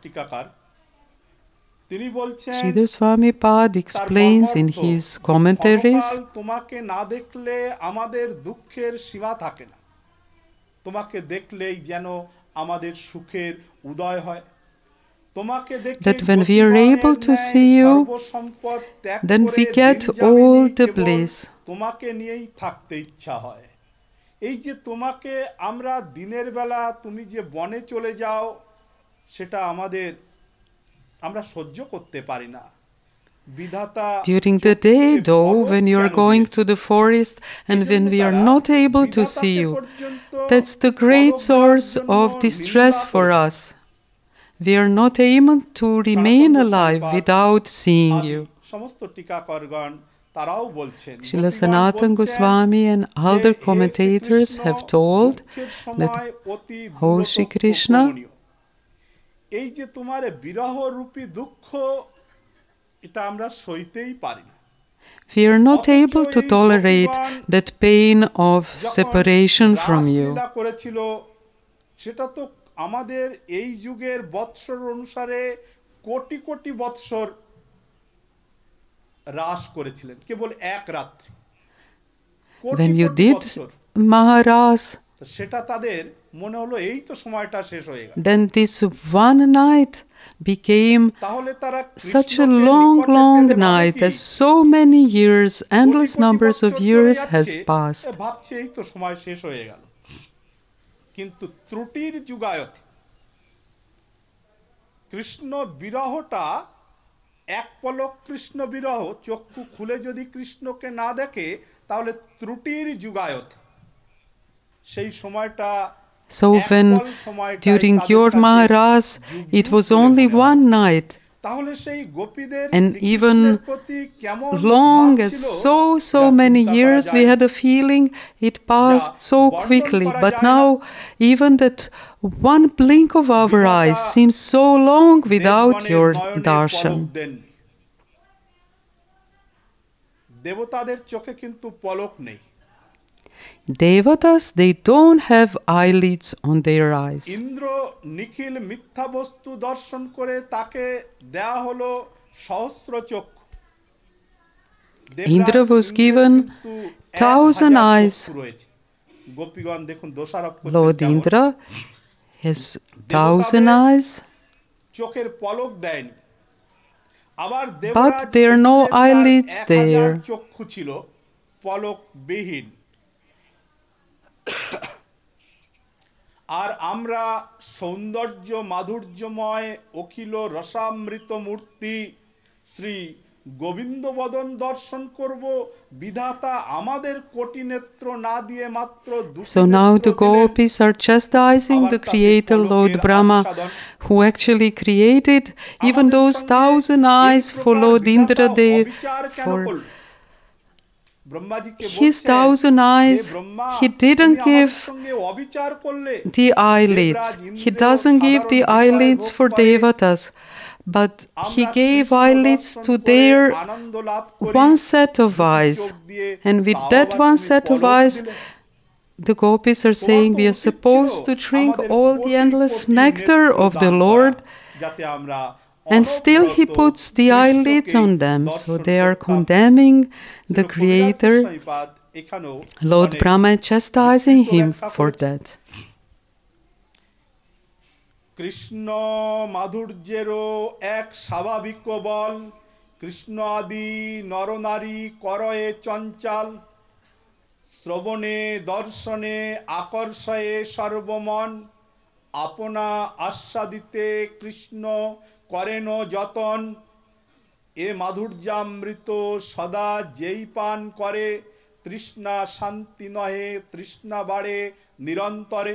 Speaker 2: Sridhar Swami Pad explains in his commentaries,
Speaker 1: তোমাকে না দেখলে আমাদের দুঃখের সীমা থাকে না, তোমাকে দেখলেই যেন আমাদের সুখের উদয় হয়।
Speaker 2: that when we are able to see you, then we get all the bliss.
Speaker 1: তোমাকে নিয়েই থাকতে ইচ্ছা হয়। এই যে তোমাকে আমরা দিনের বেলা তুমি যে বনে চলে যাও, সেটা আমরা সহ্য করতে পারি না।
Speaker 2: During the day, though, when you are going to the forest and when we are not able to see you, that's the great source of distress for us. We are not able to remain alive without seeing you. Srila Sanatana Goswami and other commentators have told that, "Oh Shri Krishna,
Speaker 1: এই যে তোমার বিরহ রূপী দুঃখ, এটা আমরা সইতেই পারি না।
Speaker 2: We are not able to tolerate that pain of separation from you."
Speaker 1: সেটা তো আমাদের এই যুগের বৎসর অনুসারে কোটি কোটি বৎসর রাস করেছিলেন কেবল এক রাত্রি।
Speaker 2: When you did Maharas,
Speaker 1: সেটা তাদের মনে হলো এই তো সময়টা শেষ হয়ে গেল।
Speaker 2: Then this one night became such a long night, as so many years, endless numbers of years has passed.
Speaker 1: ভাবছে এই তো সময় শেষ হয়ে গেল। কিন্তু ত্রুটির যুগায়তে কৃষ্ণ বিরহটা এক পলক কৃষ্ণ বিরহ, চক্ষু খুলে যদি কৃষ্ণকে না দেখে তাহলে ত্রুটির যুগায়ত। সেই সময়টা
Speaker 2: So when during your Maharaj it was only one night, and even long as so many years we had a feeling it passed so quickly, but now even that one blink of our eyes seems so long without your darshan.
Speaker 1: দেবতাদের চোখে কিন্তু পলক নেই।
Speaker 2: Devatas, they don't have eyelids on their eyes.
Speaker 1: Indra নিখিল মিথ্যা বস্তু দর্শন করে তাকে দেয়া হলো সহস্র চক্ষু।
Speaker 2: Indra was given 1,000 eyes.
Speaker 1: গোপীগণ দেখুন দোষারোপ করছেন।
Speaker 2: Lord Indra has 1,000 eyes.
Speaker 1: চোখের পলক দেয়নি। আবার
Speaker 2: But there are no eyelids there.
Speaker 1: চক্ষু ছিল পলক বিহীন। আর আমরা সৌন্দর্য মাধুর্যময় অখিল রসামৃত মূর্তি শ্রী গোবিন্দ বদন দর্শন করব, বিধাতা আমাদের কোটি নেত্র না দিয়ে মাত্র দুটি।
Speaker 2: So now the gopis are chastising the creator Lord Brahma, who actually created even those 1,000 eyes for Lord Indra Dev. For his 1,000 eyes, he didn't give the eyelids. He doesn't give the eyelids for devatas, but he gave eyelids to their one set of eyes. And with that one set of eyes, the gopis are saying we are supposed to drink all the endless nectar of the Lord, and still he puts the eyelids on them. So they are condemning the Creator, Lord Brahma, and chastising him for that.
Speaker 1: Krishna মাধুর্যেরও এক স্বাভাবিক বল, কৃষ্ণ আদি নরনারী করয়ে চঞ্চল, শ্রবণে দর্শনে আকর্ষয়ে সর্বমন, আপনা আস্বাদিতে কৃষ্ণ করেন যতন, এ মাধুর্যামৃত সদা যেই পান করে, তৃষ্ণা শান্তি নহে তৃষ্ণা বাড়ে নিরন্তরে।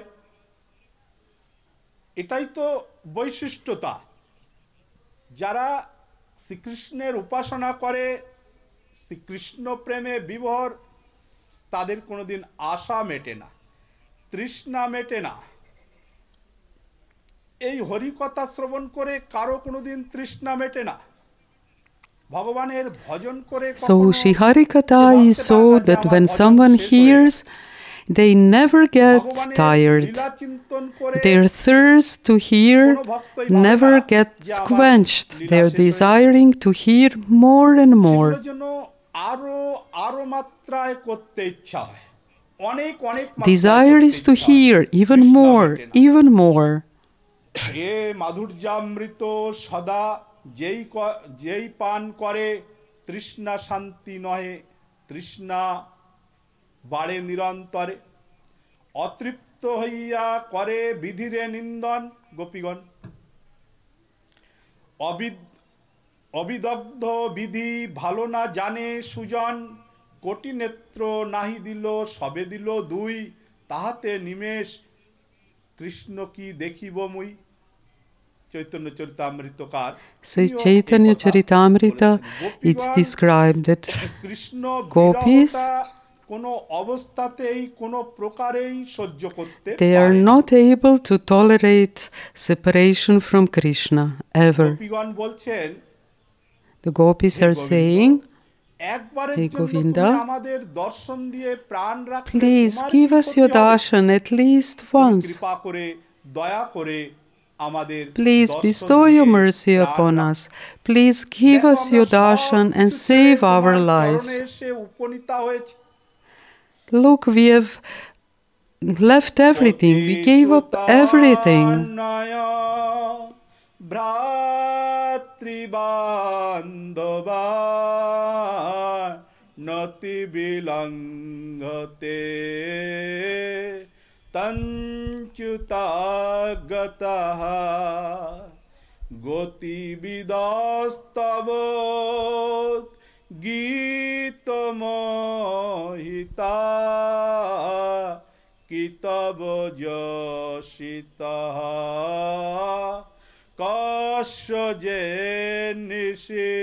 Speaker 1: এটাই তো বৈশিষ্ট্যতা। যারা শ্রীকৃষ্ণের উপাসনা করে, শ্রীকৃষ্ণ প্রেমে বিভোর, তাদের কোনোদিন আশা মেটে না, তৃষ্ণা মেটে না। এই হরিকথা শ্রবণ করে কারো কোনোদিন তৃষ্ণা মেটে না। ভগবানের ভজন করে
Speaker 2: So Shri Harikatha is so that when someone hears, they never get tired. Their thirst to hear never gets quenched. They are desiring to hear more and more. Desire is to hear even more, even more.
Speaker 1: এ মাধুর্যামৃত সদা যেই পান করে, তৃষ্ণা শান্তি নহে তৃষ্ণা বাড়ে নিরন্তরে, অতৃপ্ত হইয়া করে বিধিরে নিন্দন। গোপীগণ, অবিদগ্ধ বিধি ভালো না জানে সুজন, কোটি নেত্র নাহি দিল সবে দিল দুই, তাহাতে নিমেষ কৃষ্ণ কি দেখিব মুই। Chaitanya চরিতামৃতকার,
Speaker 2: So Chaitanya Charitamrita, it's described that gopis, they are not able to tolerate separation from Krishna, ever. The gopis are saying, Hey Govinda, please give us your darshan at least once. Please bestow your mercy upon us. Please give us your darshan and save our lives. Look, we have left everything. We gave up everything.
Speaker 1: nati bilangate tanchutagataha গতিবিদস্তব গীতমহিতা কিতব যশিতঃ কস্য যে নিশি।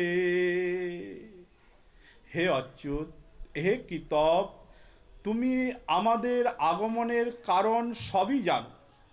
Speaker 1: হে অচ্যুত, হে কিতব, তুমি আমাদের আগমনের কারণ সবই জানো।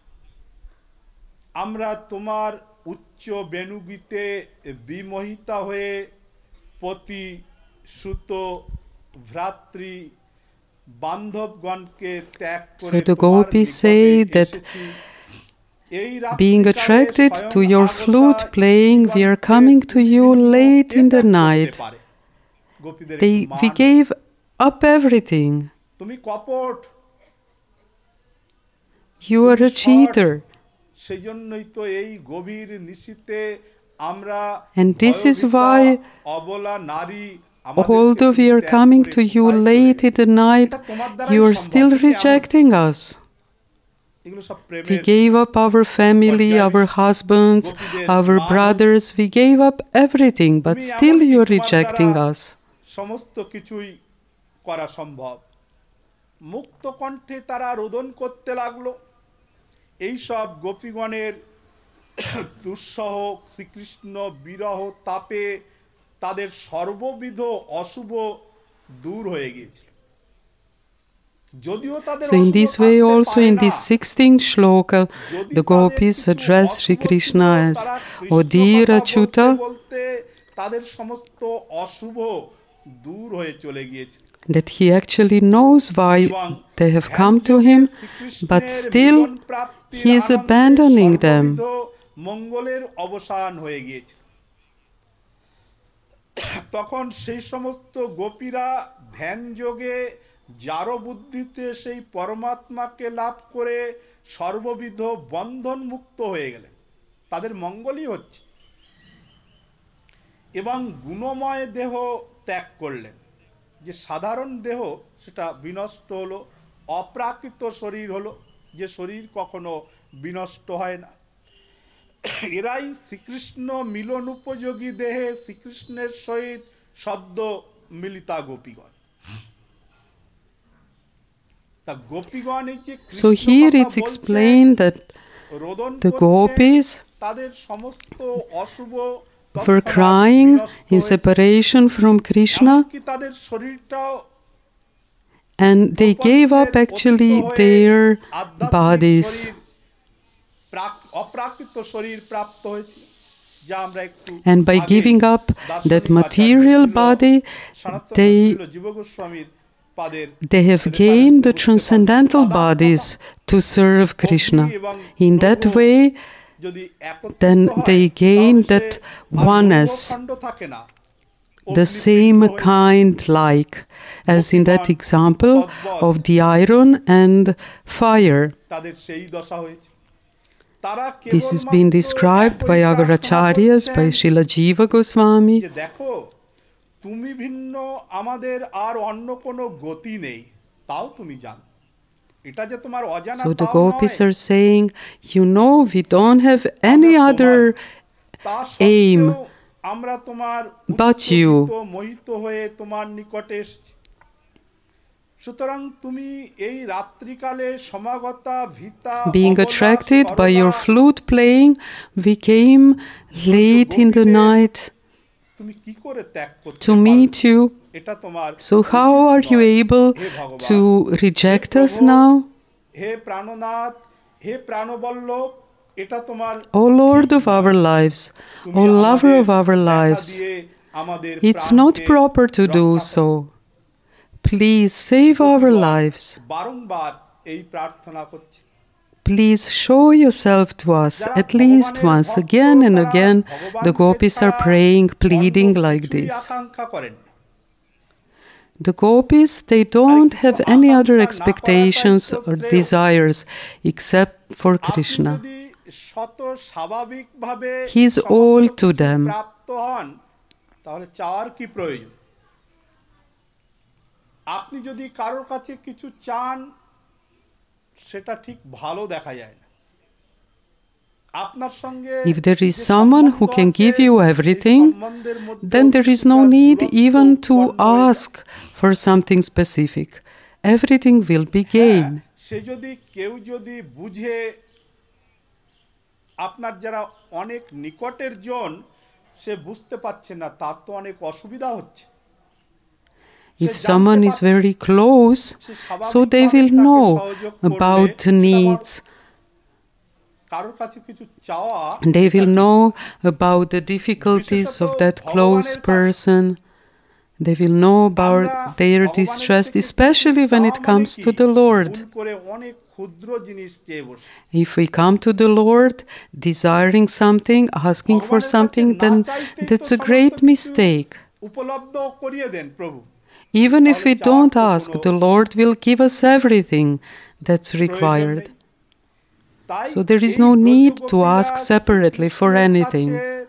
Speaker 1: আমরা তোমার উচ্চ বেণুগীতে বিমোহিতা হয়ে পতি সুত ভ্রাতৃ বান্ধবগণকে ত্যাগ করে
Speaker 2: So the gopis say that being attracted to your flute playing, we are coming to you late in the night. We gave up everything.
Speaker 1: তুমি কপট,
Speaker 2: You are a cheater.
Speaker 1: সেজন্যই তো এই গভীর নিশীথে আমরা
Speaker 2: And this is why,
Speaker 1: অবলা নারী,
Speaker 2: although we are coming to you late in the night, you are still rejecting us. We gave up our family, our husbands, our brothers. We gave up everything, but still you are rejecting us.
Speaker 1: সমস্ত কিছুই করা সম্ভব। মুক্ত কণ্ঠে তারা রোদন করতে লাগলো। এই সব গোপীগণের দুঃসহ শ্রীকৃষ্ণ বিরহ তাপে তাদের সর্ববিধ অশুভ দূর হয়ে গিয়েছিল।
Speaker 2: So in this way also in this 16th shloka, the gopis address Sri Krishna as, O dear Achyuta,
Speaker 1: তাদের সমস্ত অশুভ দূর হয়ে চলে গিয়েছে।
Speaker 2: That he actually knows why they have come to him, but still he is abandoning them.
Speaker 1: মঙ্গলের অবসান হয়ে গিয়েছে। তখন সেই সমস্ত গোপীরা ধ্যান যোগে জারো বুদ্ধিতে সেই পরমাত্মাকে লাভ করে সর্ববিধ বন্ধন মুক্ত হয়ে গেলেন। তাদের মঙ্গলই হচ্ছে, এবং গুণময় দেহ ত্যাগ করলেন। যে সাধারণ দেহ সেটা বিনষ্ট হলো, অপ্রাকৃত শরীর হলো, যে শরীর কখনো বিনষ্ট হয় না। এরাই শ্রীকৃষ্ণ মিলন উপযোগী দেহে শ্রীকৃষ্ণের সহিত সদ্য মিলিতা গোপীগণ। তা গোপীগণ এই যে
Speaker 2: So here it's explained that the gopis
Speaker 1: তাদের সমস্ত অশুভ
Speaker 2: were crying in separation from Krishna,
Speaker 1: তাদের শরীরটাও,
Speaker 2: and they gave up actually their bodies. And by giving up that material body, they have gained the transcendental bodies to serve Krishna. In that way, then they gain that oneness, the same kind like, as in that example of the iron and fire. This has been described by our acharyas, by Srila Jiva Goswami.
Speaker 1: তুমি ভিন্ন আমাদের আর অন্য কোনো গতি নেই, তাও তুমি জানো। এটা যে তোমার অজানা।
Speaker 2: So the gopis are saying, you know, we don't have any other aim
Speaker 1: আমরা তোমার
Speaker 2: but you.
Speaker 1: মোহিত হয়ে তোমার নিকটে এসেছি। সুতরাং তুমি এই রাত্রিকালে সমাগতা ভিতা,
Speaker 2: being attracted by your flute playing, we came late in the night to meet you. So how are you able to reject us now? O Lord of our lives, O lover of our lives, it's not proper to do so. Please save our lives. Please show yourself to us at least once. Again and again, the gopis are praying, pleading like this. The gopis, they don't have any other expectations or desires except for Krishna. He is all to them.
Speaker 1: আপনি যদি কারোর কাছে কিছু চান, সেটা ঠিক ভালো দেখা যায় না।
Speaker 2: If there is someone who can give you everything, then there is no need even to ask for something specific. Everything will be gain.
Speaker 1: সে যদি কেউ যদি বুঝে আপনার যারা অনেক নিকটের জন সে বুঝতে পারছে না তার তো অনেক অসুবিধা হচ্ছে
Speaker 2: If someone is very close, so they will know about the needs. They will know about the difficulties of that close person. They will know about their distress, especially when it comes to the Lord. If we come to the Lord desiring something, asking for something, then that's a great mistake. Even if we don't ask, the Lord will give us everything that's required. So there is no need to ask separately for anything.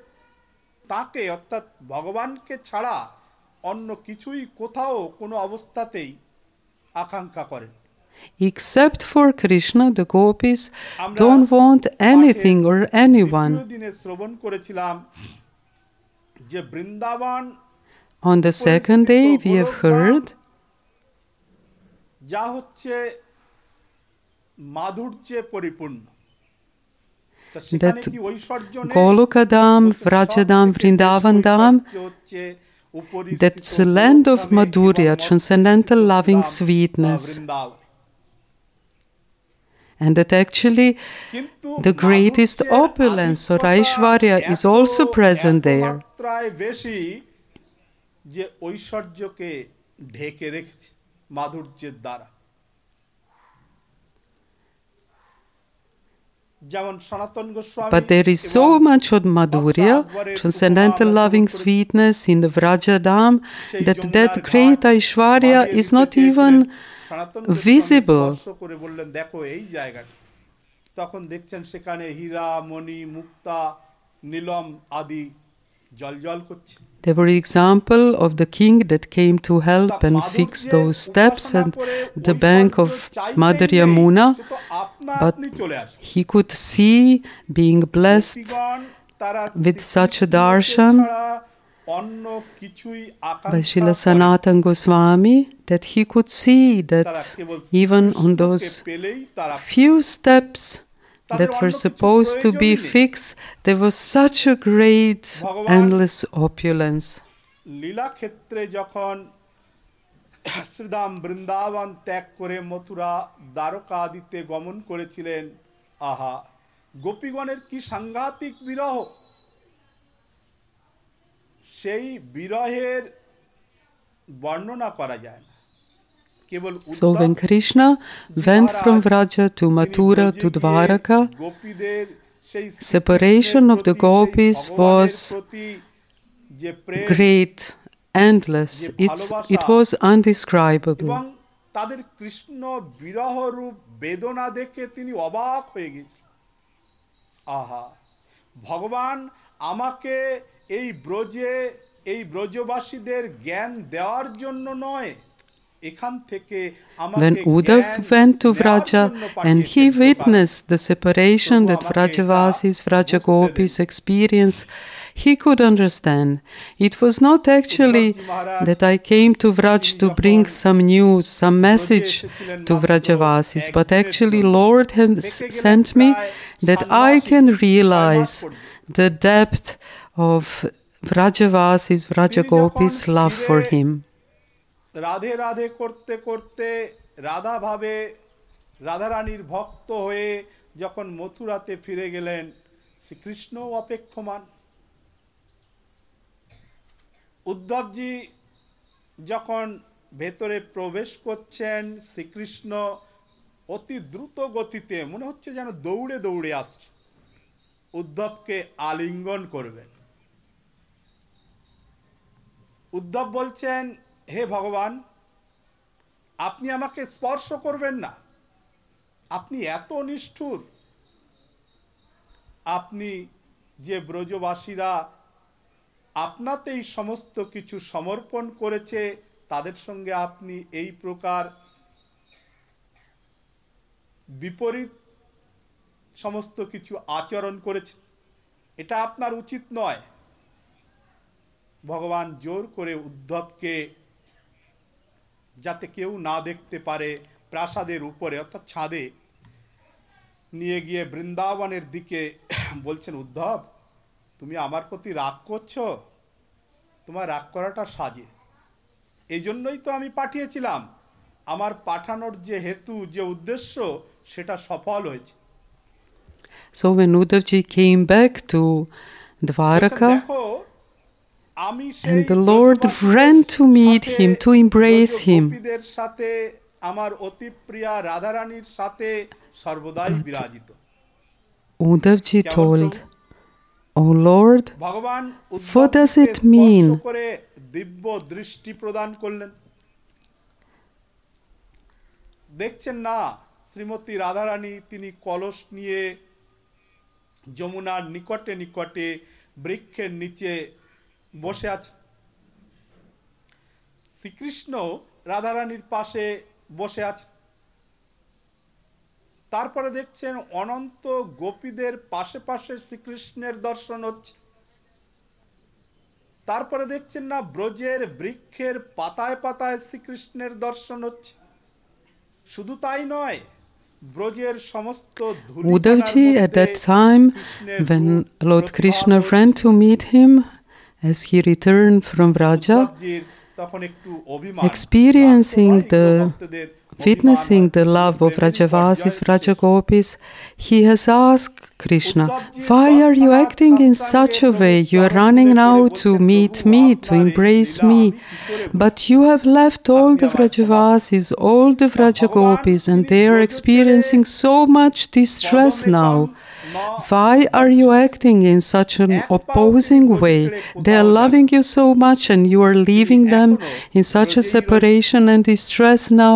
Speaker 2: Except for Krishna, the gopis don't want anything or anyone. On the second day, we have heard that Golokadam, Vrajadam, Vrindavandam, that's the land of Madhurya, transcendental loving sweetness. And that actually the greatest opulence or Aishwarya is also present there. But there is so much of Madhurya, transcendental loving sweetness in the Vrajadam, that great Aishwarya is not even visible. There were examples of the king that came to help and fix those steps and the bank of Mother Yamuna, but he could see, being blessed with such a darshan by Srila Sanatana Goswami, that he could see that even on those few steps that were supposed to be fixed, there was such a great, endless opulence.
Speaker 1: লীলা ক্ষেত্রে যখন শ্রীধাম বৃন্দাবন ত্যাগ করে মথুরা দ্বারকা আদিতে গমন করেছিলেন, আহা, গোপীগণের কি সাংঘাতিক বিরহ! সেই বিরহের বর্ণনা করা যায় না।
Speaker 2: So when Krishna went from Vraja to Mathura to Dwaraka, separation of the gopis was great, endless. It was undescribable.
Speaker 1: তাদের কৃষ্ণ বিরহ রূপ বেদনা দেখে তিনি অবাক হয়ে গেছেন। আহা, ভগবান আমাকে এই ব্রজে এই ব্রজবাসীদের জ্ঞান দেওয়ার জন্য নয়,
Speaker 2: when Uddhav went to Vraja and he witnessed the separation that Vrajavasis, Vrajagopis experienced, he could understand. It was not actually that I came to Vraj to bring some news, some message to Vrajavasis, but actually Lord has sent me that I can realize the depth of Vrajavasis, Vrajagopis' love for him.
Speaker 1: Radhe Radhe করতে করতে রাধা ভাবে রাধারানীর ভক্ত হয়ে যখন মথুরাতে ফিরে গেলেন, শ্রীকৃষ্ণ অপেক্ষমান। উদ্ধবজি যখন ভেতরে প্রবেশ করছেন, শ্রীকৃষ্ণ অতি দ্রুত গতিতে, মনে হচ্ছে যেন দৌড়ে দৌড়ে আসছে, উদ্ধবকে আলিঙ্গন করবেন। উদ্ধব বলছেন, হে ভগবান, আপনি আমাকে স্পর্শ করবেন না, আপনি এত নিষ্ঠুর, আপনি যে ব্রজবাসীরা আপনাতেই সমস্ত কিছু সমর্পণ করেছে তাদের সঙ্গে আপনি এই প্রকার বিপরীত সমস্ত কিছু আচরণ করেছে, এটা আপনার উচিত নয়। ভগবান জোর করে উদ্ধবকে যাতে কেউ না দেখতে পারে প্রাসাদের উপরে অর্থাৎ ছাদে নিয়ে গিয়ে বৃন্দাবনের দিকে বলছেন, উদ্ধব তুমি আমার প্রতি রাগ করছো, তোমার রাগ করাটা সাজে, এই জন্যই তো আমি পাঠিয়েছিলাম, আমার পাঠানোর যে হেতু যে উদ্দেশ্য সেটা সফল হয়েছে।
Speaker 2: So when Uddhavji came back to Dwaraka, and the Lord ran to meet him, to embrace him. Uddhavji told, "O Lord, what does it mean?"
Speaker 1: দেখছেন না শ্রীমতী রাধারানী তিনি কলস নিয়ে যমুনার নিকটে নিকটে বৃক্ষের নিচে বসে আছেন, শ্রীকৃষ্ণ রাধারানীর পাশে বসে আছেন। তারপরে দেখছেন অনন্ত গোপীদের পাশে পাশে শ্রীকৃষ্ণের দর্শন হচ্ছে। তারপরে দেখছেন না ব্রজের বৃক্ষের পাতায় পাতায় শ্রীকৃষ্ণের দর্শন হচ্ছে। শুধু তাই নয়, ব্রজের সমস্ত
Speaker 2: Uddhavji at that time, when Lord Krishna ran to meet him as he returned from Vraja, witnessing the love of Vrajavasis, Vrajagopis, he has asked Krishna, "Why are you acting in such a way? You are running now to meet me, to embrace me. But you have left all the Vrajavasis, all the Vrajagopis, and they are experiencing so much distress now. Why are you acting in such an opposing way? They are loving you so much and you are leaving them in such a separation and distress now."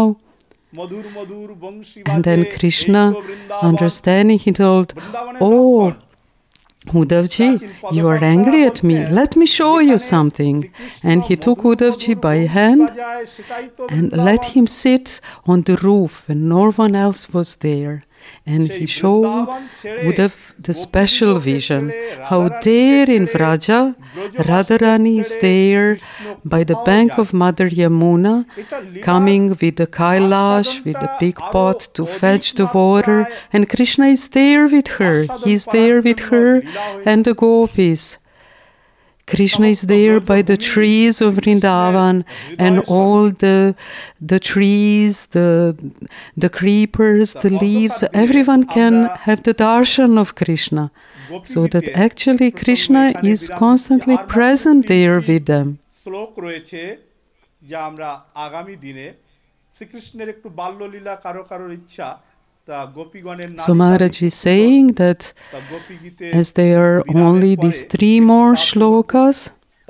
Speaker 2: And then Krishna, understanding, he told, "Oh, Uddhavji, you are angry at me. Let me show you something." And he took Uddhavji by hand and let him sit on the roof when no one else was there. And he showed Uddhav the special vision, how there in Vraja, Radharani is there by the bank of Mother Yamuna, coming with the Kailash, with the big pot to fetch the water, and Krishna is there with her. He is there with her and the gopis. Krishna is there by the trees of Vrindavan, and all the trees, the creepers, the leaves, everyone can have the darshan of Krishna. So that actually Krishna is constantly present there with them.
Speaker 1: শ্লোক রয়েছে যা আমরা আগামী দিনে শ্রীকৃষ্ণের একটু বাল্যলীলা কারো কারোর ইচ্ছা।
Speaker 2: So Maharaj is saying that as there are only these 3 more shlokas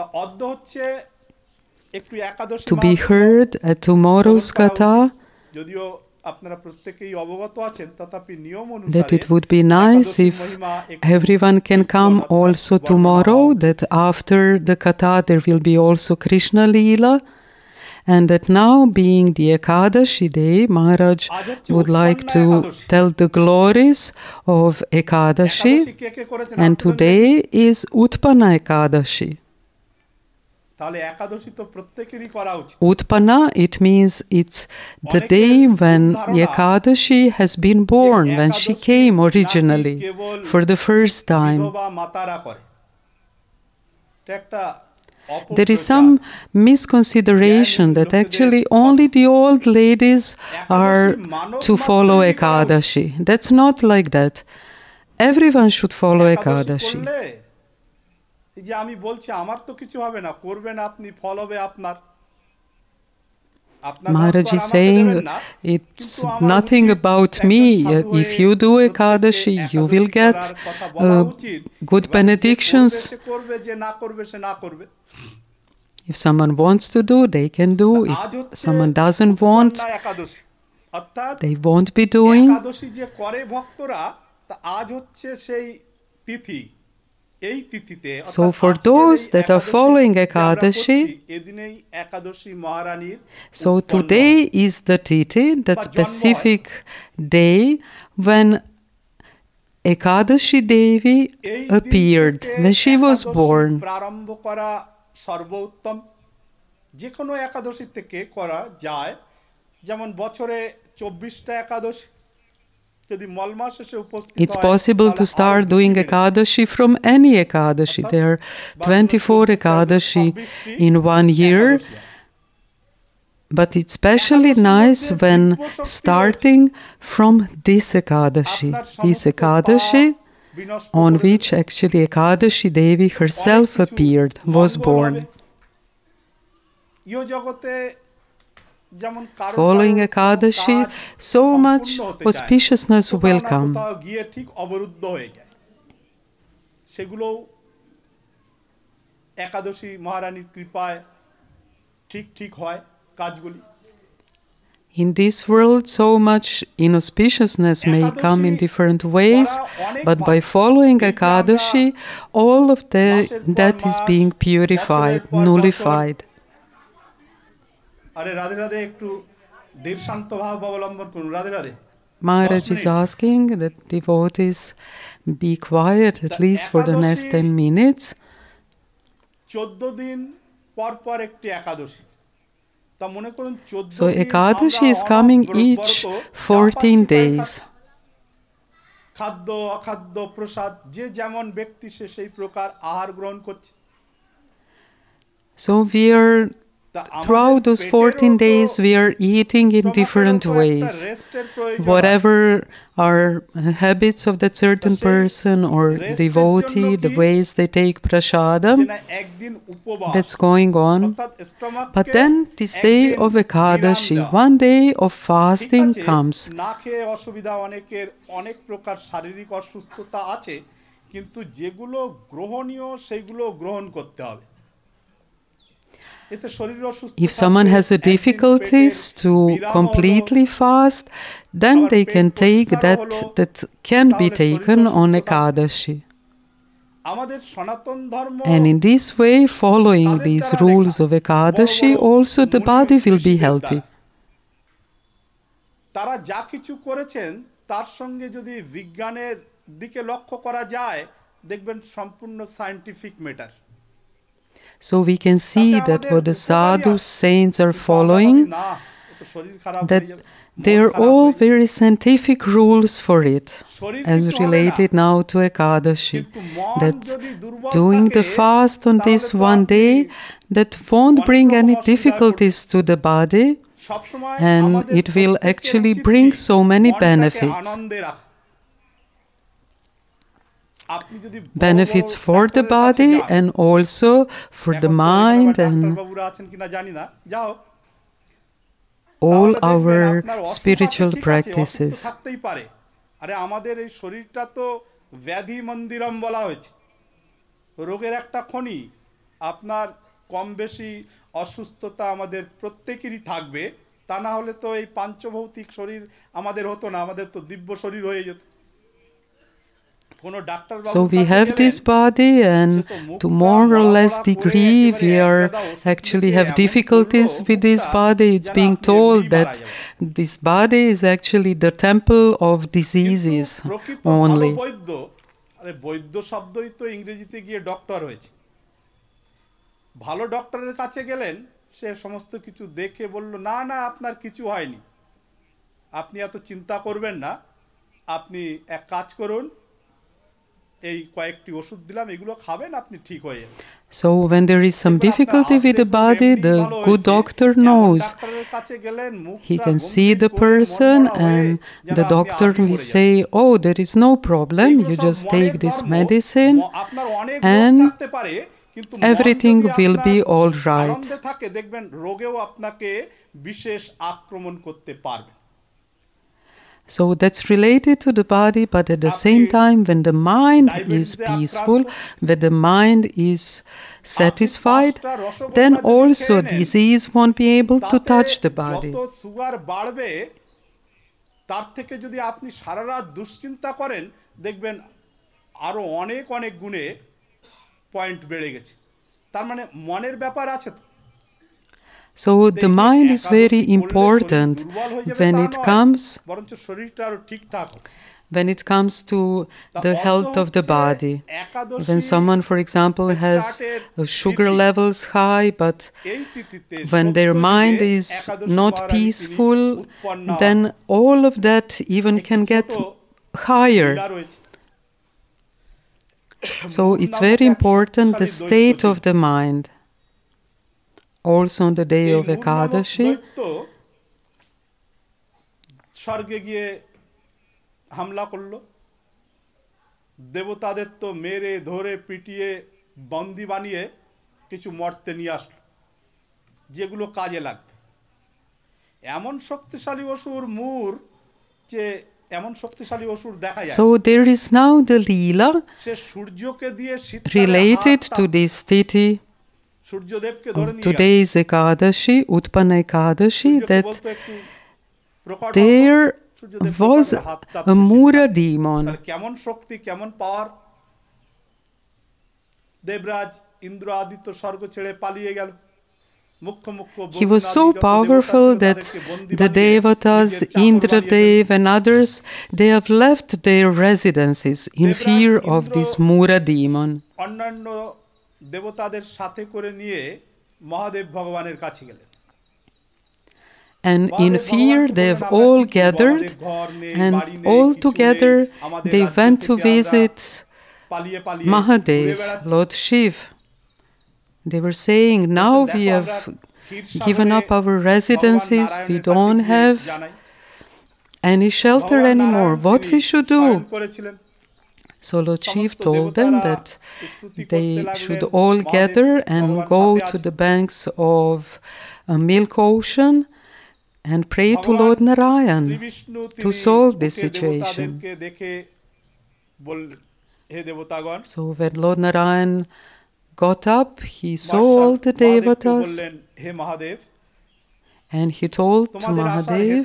Speaker 2: to be heard at tomorrow's katha, that it would be nice if everyone can come also tomorrow, that after the katha there will be also Krishna Leela. And that now, being the Ekadashi day, Maharaj would like to tell the glories of Ekadashi. And today is Utpanna Ekadashi. Utpanna, it means it's the day when Ekadashi has been born, when she came originally for the first time. There is some misconsideration that actually only the old ladies are to follow Ekadashi. That's not like that. Everyone should follow Ekadashi. Maharaj is saying, it's nothing about me. If you do Ekadashi, you will get good benedictions. If someone wants to do, they can do. If someone doesn't want, they won't be doing. So for those that are following Ekadashi, so today is the Tithi, that specific day when Ekadashi Devi appeared when she was born.
Speaker 1: প্রারম্ভ করা সর্বোত্তম। যে কোনো একাদশী থেকে করা যায়, যেমন বছরে 24টা একাদশী যদি মলমাস এসে উপস্থিত হয়,
Speaker 2: It's possible to start doing Ekadashi from any Ekadashi. There are 24 Ekadashi in 1 year. But it's especially nice when starting from this Ekadashi on which actually Ekadashi Devi herself appeared, was born. Following Ekadashi, so much auspiciousness will come.
Speaker 1: সেগুলো একাদশী মহারানীর কৃপায় ঠিক হয় কাজগুলি।
Speaker 2: In this world, so much inauspiciousness may come in different ways, but by following Ekadashi, all of that is being purified, nullified. Maharaj is asking that devotees be quiet at least for the next 10 minutes.
Speaker 1: 14 দিন পর একটি একাদশী।
Speaker 2: So Ekadashi is coming each 14 days.
Speaker 1: খাদ্য অখাদ্য প্রসাদ যে যেমন ব্যক্তি সে সেই প্রকার আহার গ্রহণ করছে।
Speaker 2: So throughout those 14 days we are eating in different ways. Whatever are habits of that certain person or devotee, the ways they take prasadam, that's going on. But then this day of Ekadashi, one day of fasting comes.
Speaker 1: না খেয়ে অসুবিধা অনেকের, অনেক প্রকার শারীরিক অসুস্থতা আছে, কিন্তু যেগুলো গ্রহণীয় সেগুলো গ্রহণ করতে হবে।
Speaker 2: If someone has a difficulties to completely fast, then they can take that can be taken on Ekadashi. And in this way, following these rules of Ekadashi, also the body will be healthy.
Speaker 1: তারা যা কিছু করেছেন তার সঙ্গে যদি বিজ্ঞানের দিকে লক্ষ্য করা যায়, দেখবেন সম্পূর্ণ scientific matter.
Speaker 2: So we can see that what the sadhu saints are following, that they are all very scientific rules for it, as related now to Ekadashi, that doing the fast on this one day, that won't bring any difficulties to the body, and it will actually bring so many benefits. Benefits for the body and also for the mind and all our spiritual practices.
Speaker 1: আরে আমাদের এই শরীরটা তো ব্যাধি মন্দিরম বলা হয়েছে, রোগের একটা খনি। আপনার কম বেশি অসুস্থতা আমাদের প্রত্যেকেরই থাকবে, তা না হলে তো এই পাঞ্চভৌতিক শরীর আমাদের হতো না, আমাদের তো দিব্য শরীর হয়ে যেত।
Speaker 2: So we have this body, and to more or less degree we actually have difficulties with this body. It's being told that this body is actually the temple of diseases only.
Speaker 1: বৈদ্য শব্দই তো ইংরেজিতে গিয়ে doctor হয়েছে। ভালো ডক্টরের কাছে গেলেন, সে সমস্ত কিছু দেখে বলল, না না আপনার কিছু হয়নি, আপনি এত চিন্তা করবেন না, আপনি এক কাজ করুন, এই কয়েকটি ওষুধ দিলাম, এগুলো খাবেন, আপনি ঠিক হয়ে যাবেন।
Speaker 2: So when there is some difficulty with the body, the good doctor knows. He can see the person and the doctor will say, oh, there is no problem, you just take this medicine and everything will be all right.
Speaker 1: দেখবেন রোগেও আপনাকে বিশেষ আক্রমণ করতে পারবে।
Speaker 2: So that's related to the body, but at the same time, when the mind is peaceful, when the mind is satisfied, then also disease won't be able to touch the body.
Speaker 1: যত sugar বাড়বে, তার থেকে যদি আপনি সারা রাত দুশ্চিন্তা করেন, দেখবেন আরো অনেক অনেক গুণে পয়েন্ট বেড়ে গেছে। তার মানে মনের ব্যাপার আছে তো।
Speaker 2: So the mind is very important when it comes, when it comes to the health of the body. When someone, for example, has sugar levels high, but when their mind is not peaceful, then all of that even can get higher. So it's very important, the state of the mind. Also on the day of Ekadashi,
Speaker 1: স্বর্গে গিয়ে হামলা করলো, দেবতাদের তো মেরে ধরে পিটিয়ে বন্দি বানিয়ে কিছু মর্তে নিয়ে আসলো, যেগুলো কাজে লাগবে। এমন শক্তিশালী অসুর মূর যে এমন শক্তিশালী অসুর দেখা যায়।
Speaker 2: So there is now the Leela related to this Tithi. Today's Ekadashi, Utpanna Ekadashi, that there was a Mura demon.
Speaker 1: কেমন শক্তি, কেমন পাওয়ার! দেবরাজ ইন্দ্র আদিত্য স্বর্গ ছেড়ে পালিয়ে গেল।
Speaker 2: He was so powerful that the Devatas, Indradev and others, they have left their residences in fear of this Mura demon.
Speaker 1: অন্যান্য দেবতাদের সাথে করে নিয়ে মহাদেব ভগবানের কাছে গেলেন।
Speaker 2: And in fear they have all gathered, and all together they went to visit Mahadev, Lord Shiv. They were saying, now we have given up our residences, we don't have any shelter anymore. What we should do? So Lord Shiv told them that they should all gather and go to the banks of a milk ocean and pray to Lord Narayan to solve this situation. So when Lord Narayan got up, he saw all the Devatas and he told to Mahadev,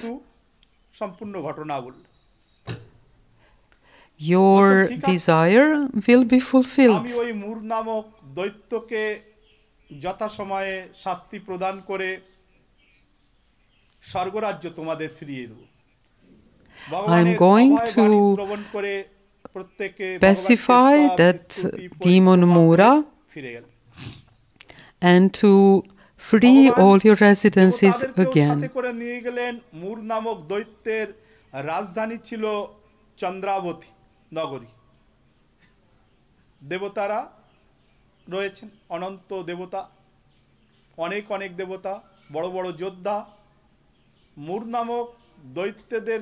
Speaker 2: your desire will be fulfilled. I am going to pacify that demon Mura and to free all your residences again.
Speaker 1: মূর নামক দৈত্যের রাজধানী ছিল চন্দ্রাবতী নগরী। দেবতারা রয়েছেন, অনন্ত দেবতা, অনেক অনেক দেবতা, বড় বড় যোদ্ধা। মূর নামক দৈত্যের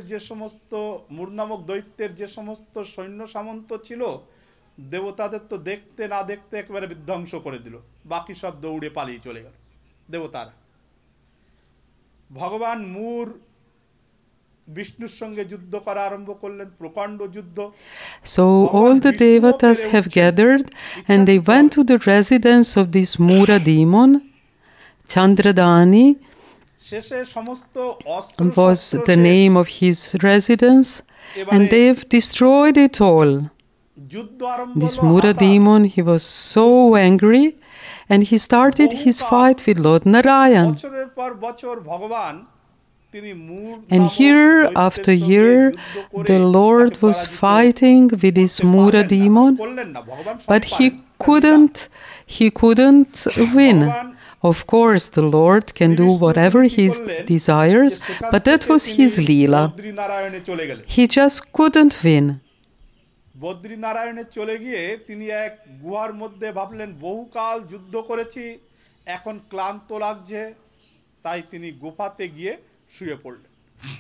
Speaker 1: যে সমস্ত সৈন্য সামন্ত ছিল, দেবতাদের তো দেখতে না দেখতে একেবারে বিধ্বংস করে দিল, বাকি সব দৌড়ে পালিয়ে চলে গেল দেবতারা। ভগবান মূর বিষ্ণুর সঙ্গে যুদ্ধ করা আরম্ভ করলেন, প্রকাণ্ড যুদ্ধ।
Speaker 2: So all the Devatas have gathered and they went to the residence of this Mura demon. Chandradani was the name of his residence, and they've destroyed it all. This Mura demon, he was so angry, and he started his fight with Lord Narayan. And year after year, the Lord was fighting with this Mura demon, but he couldn't win. Of course, the Lord can do whatever he desires, but that was his Leela. He just couldn't win.
Speaker 1: Badri নারায়ণে চলে গিয়ে তিনি এক গুহার মধ্যে ভাবলেন, বহুকাল যুদ্ধ করেছি, এখন ক্লান্ত লাগছে, তাই তিনি গুহাতে গিয়ে শুয়ে পড়লেন।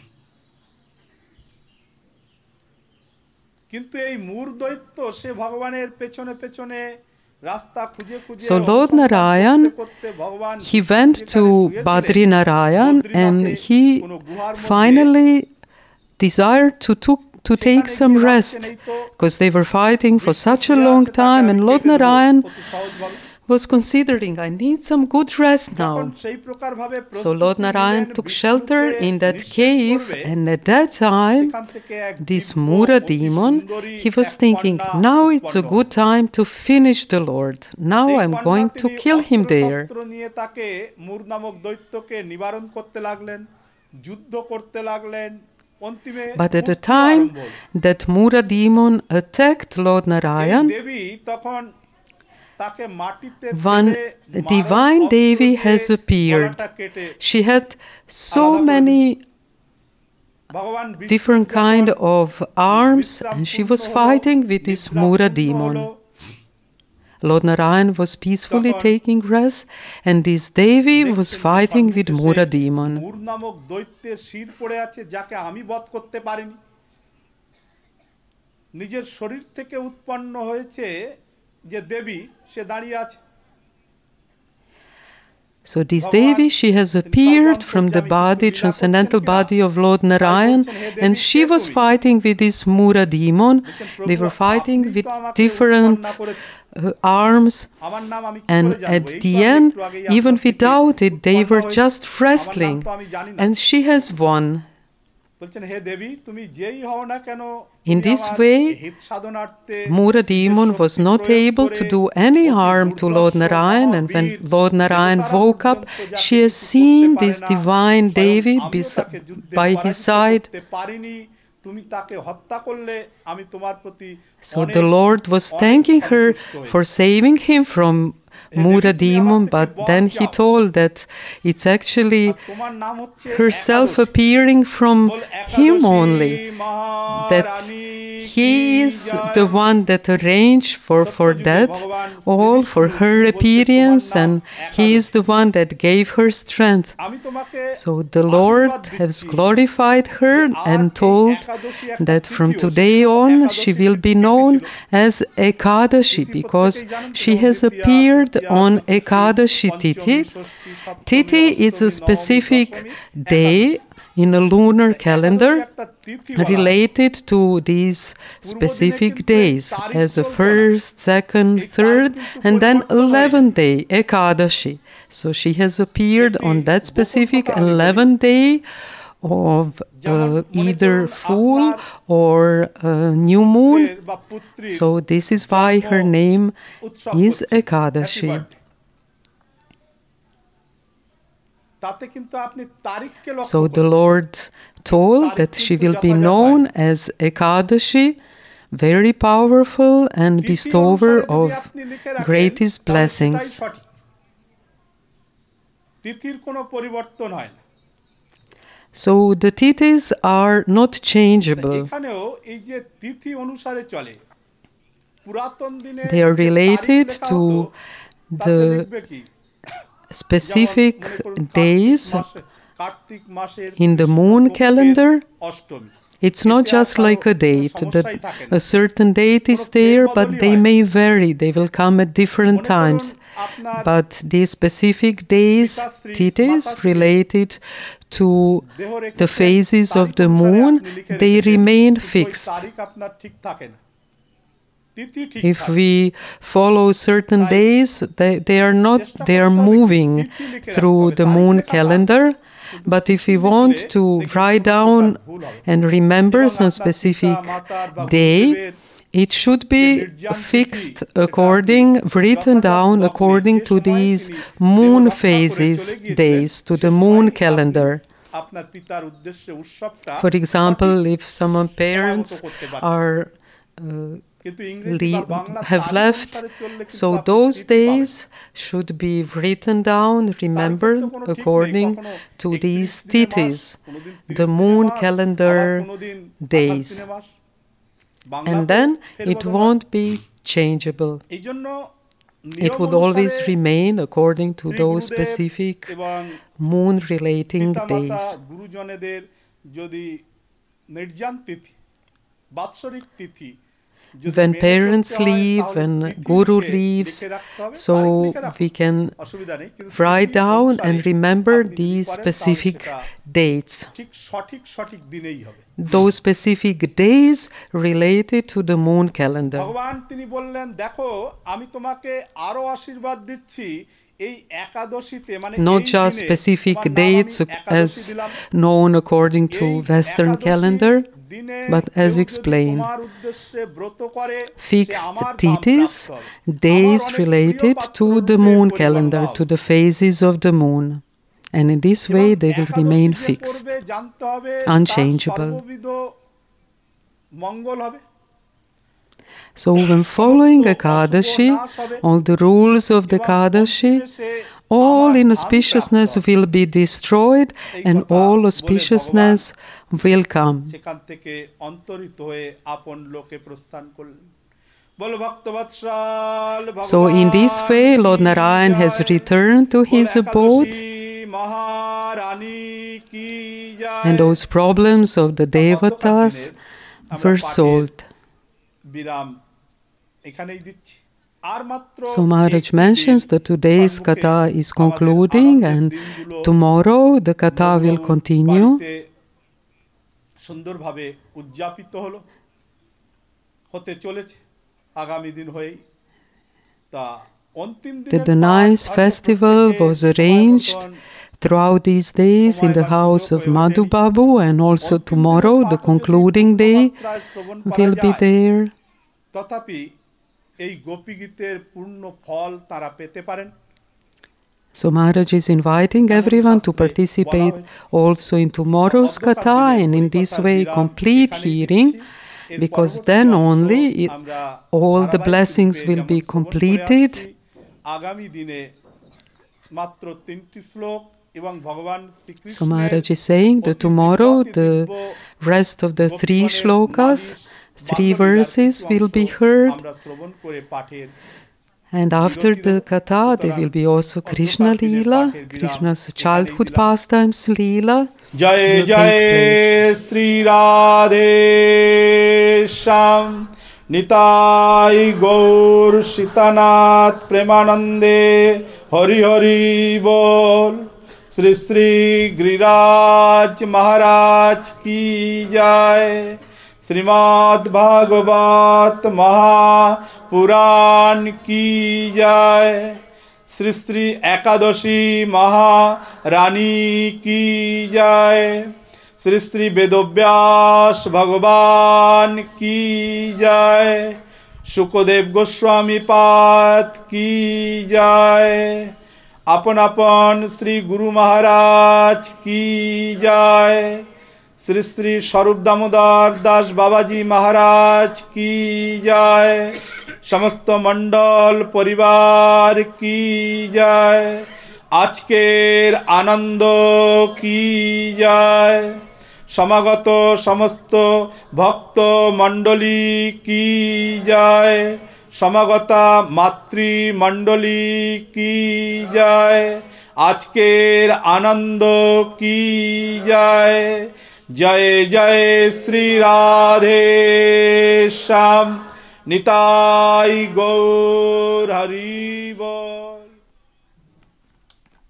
Speaker 1: কিন্তু এই মূর দৈত্য সে ভগবানের পেছনে পেছনে রাস্তা খুঁজে খুঁজে,
Speaker 2: So Lord Narayan, he went to Badri Narayan and he finally desired to take some rest, because they were fighting for such a long time, and Lord Narayan was considering, I need some good rest now. So Lord Narayan took shelter in that cave, and at that time, this Mura demon, he was thinking, now it's a good time to finish the Lord. Now I'm going to kill him there.
Speaker 1: মূর নামক দৈত্যকে নিবারণ করতে লাগলেন, যুদ্ধ করতে লাগলেন,
Speaker 2: But at the time that Mura demon attacked Lord Narayan, one divine Devi has appeared. She had so many different kind of arms, and she was fighting with this Mura demon. Lord Narayan was peacefully taking rest, and this Devi was fighting with Mura demon.
Speaker 1: নিজের শরীর থেকে উৎপন্ন হয়েছে যে দেবী সে দাঁড়িয়ে আছে
Speaker 2: So this Devi, she has appeared from the body, transcendental body of Lord Narayan, and she was fighting with this Mura demon. They were fighting with different arms, and at the end, even without it, they were just wrestling, and she has won. In this way, Mura demon was not able to do any harm to Lord Narayan, and when Lord Narayan woke up, she has seen this divine Devi by his side. So the Lord was thanking her for saving him from Mura demon, but then he told that it's actually herself appearing from him only, that he is the one that arranged for that, all for her appearance, and he is the one that gave her strength. So the Lord has glorified her and told that from today on she will be known as Ekadashi, because she has appeared on Ekadashi Tithi. Tithi is a specific day in a lunar calendar related to these specific days, as a first, second, third, and then 11th day, Ekadashi. So she has appeared on that specific 11th day of either full or new moon. So this is why her name is Ekadashi. So the Lord told that she will be known as Ekadashi, very powerful and bestower of greatest blessings. So the tithis are not changeable. They are related to the specific days in the moon calendar. It's not just like a date, that a certain date is there, but they may vary. They will come at different times. But these specific days, tithis, related to the phases of the moon, they remain fixed. If we follow certain days, they are moving through the moon calendar. But if we want to write down and remember some specific day, it should be fixed written down according to these moon phases days, to the moon calendar. For example, if some parents have left, so those days should be written down, remembered according to these tithis, the moon calendar days. And then it won't be changeable. It would always remain according to those specific moon-relating days. When parents leave, when Guru leaves, so we can write down and remember these specific dates. Those specific days related to the moon calendar. Not just specific dates as known according to Western calendar, but as explained, fixed tithis, days related to the moon calendar, to the phases of the moon. And in this way, they will remain fixed, unchangeable. So when following Ekadashi, all the rules of the Ekadashi, all inauspiciousness will be destroyed and all auspiciousness will come. So in this way, Lord Narayan has returned to his abode, and those problems of the Devatas were solved. So Maharaj mentions that today's Katha is concluding and tomorrow the Katha will continue. That the nice festival was arranged throughout these days in the house of Madhu Babu, and also tomorrow, the concluding day, will be there. So Maharaj is inviting everyone to participate also in tomorrow's Katha, and in this way complete hearing, because then only all the blessings will be completed. So Maharaj is saying that tomorrow the rest of the 3 shlokas, 3 verses will be heard. And after the Katha, there will be also Krishna Leela, Krishna's childhood pastimes Leela.
Speaker 1: Jai Jai Sri Radhe Sham Nitai Gaur Shitanath Premanande Hari Hari Bol Sri Sri Giriraj Maharaj Ki Jai Srimad Bhagavat Mahapuran Ki Jai Sri Sri Ekadashi Maharani Ki Jai Sri Sri Vedovyas Bhagavan Ki Jai Shukadev Goswami Pad Ki Jai Apan Apan Sri Guru Maharaj Ki Jai Sri Sri Sharup Damodar Das Babaji Maharaj Ki Jai समस्त मंडल परिवार की जाए आजकेर आनंद की जाए समागत समस्त भक्त मंडली की जाए समागता मातृ मंडली की जाए आजकेर आनंद की जाए जय जय श्री राधे श्याम निताई गौर हरि बोल।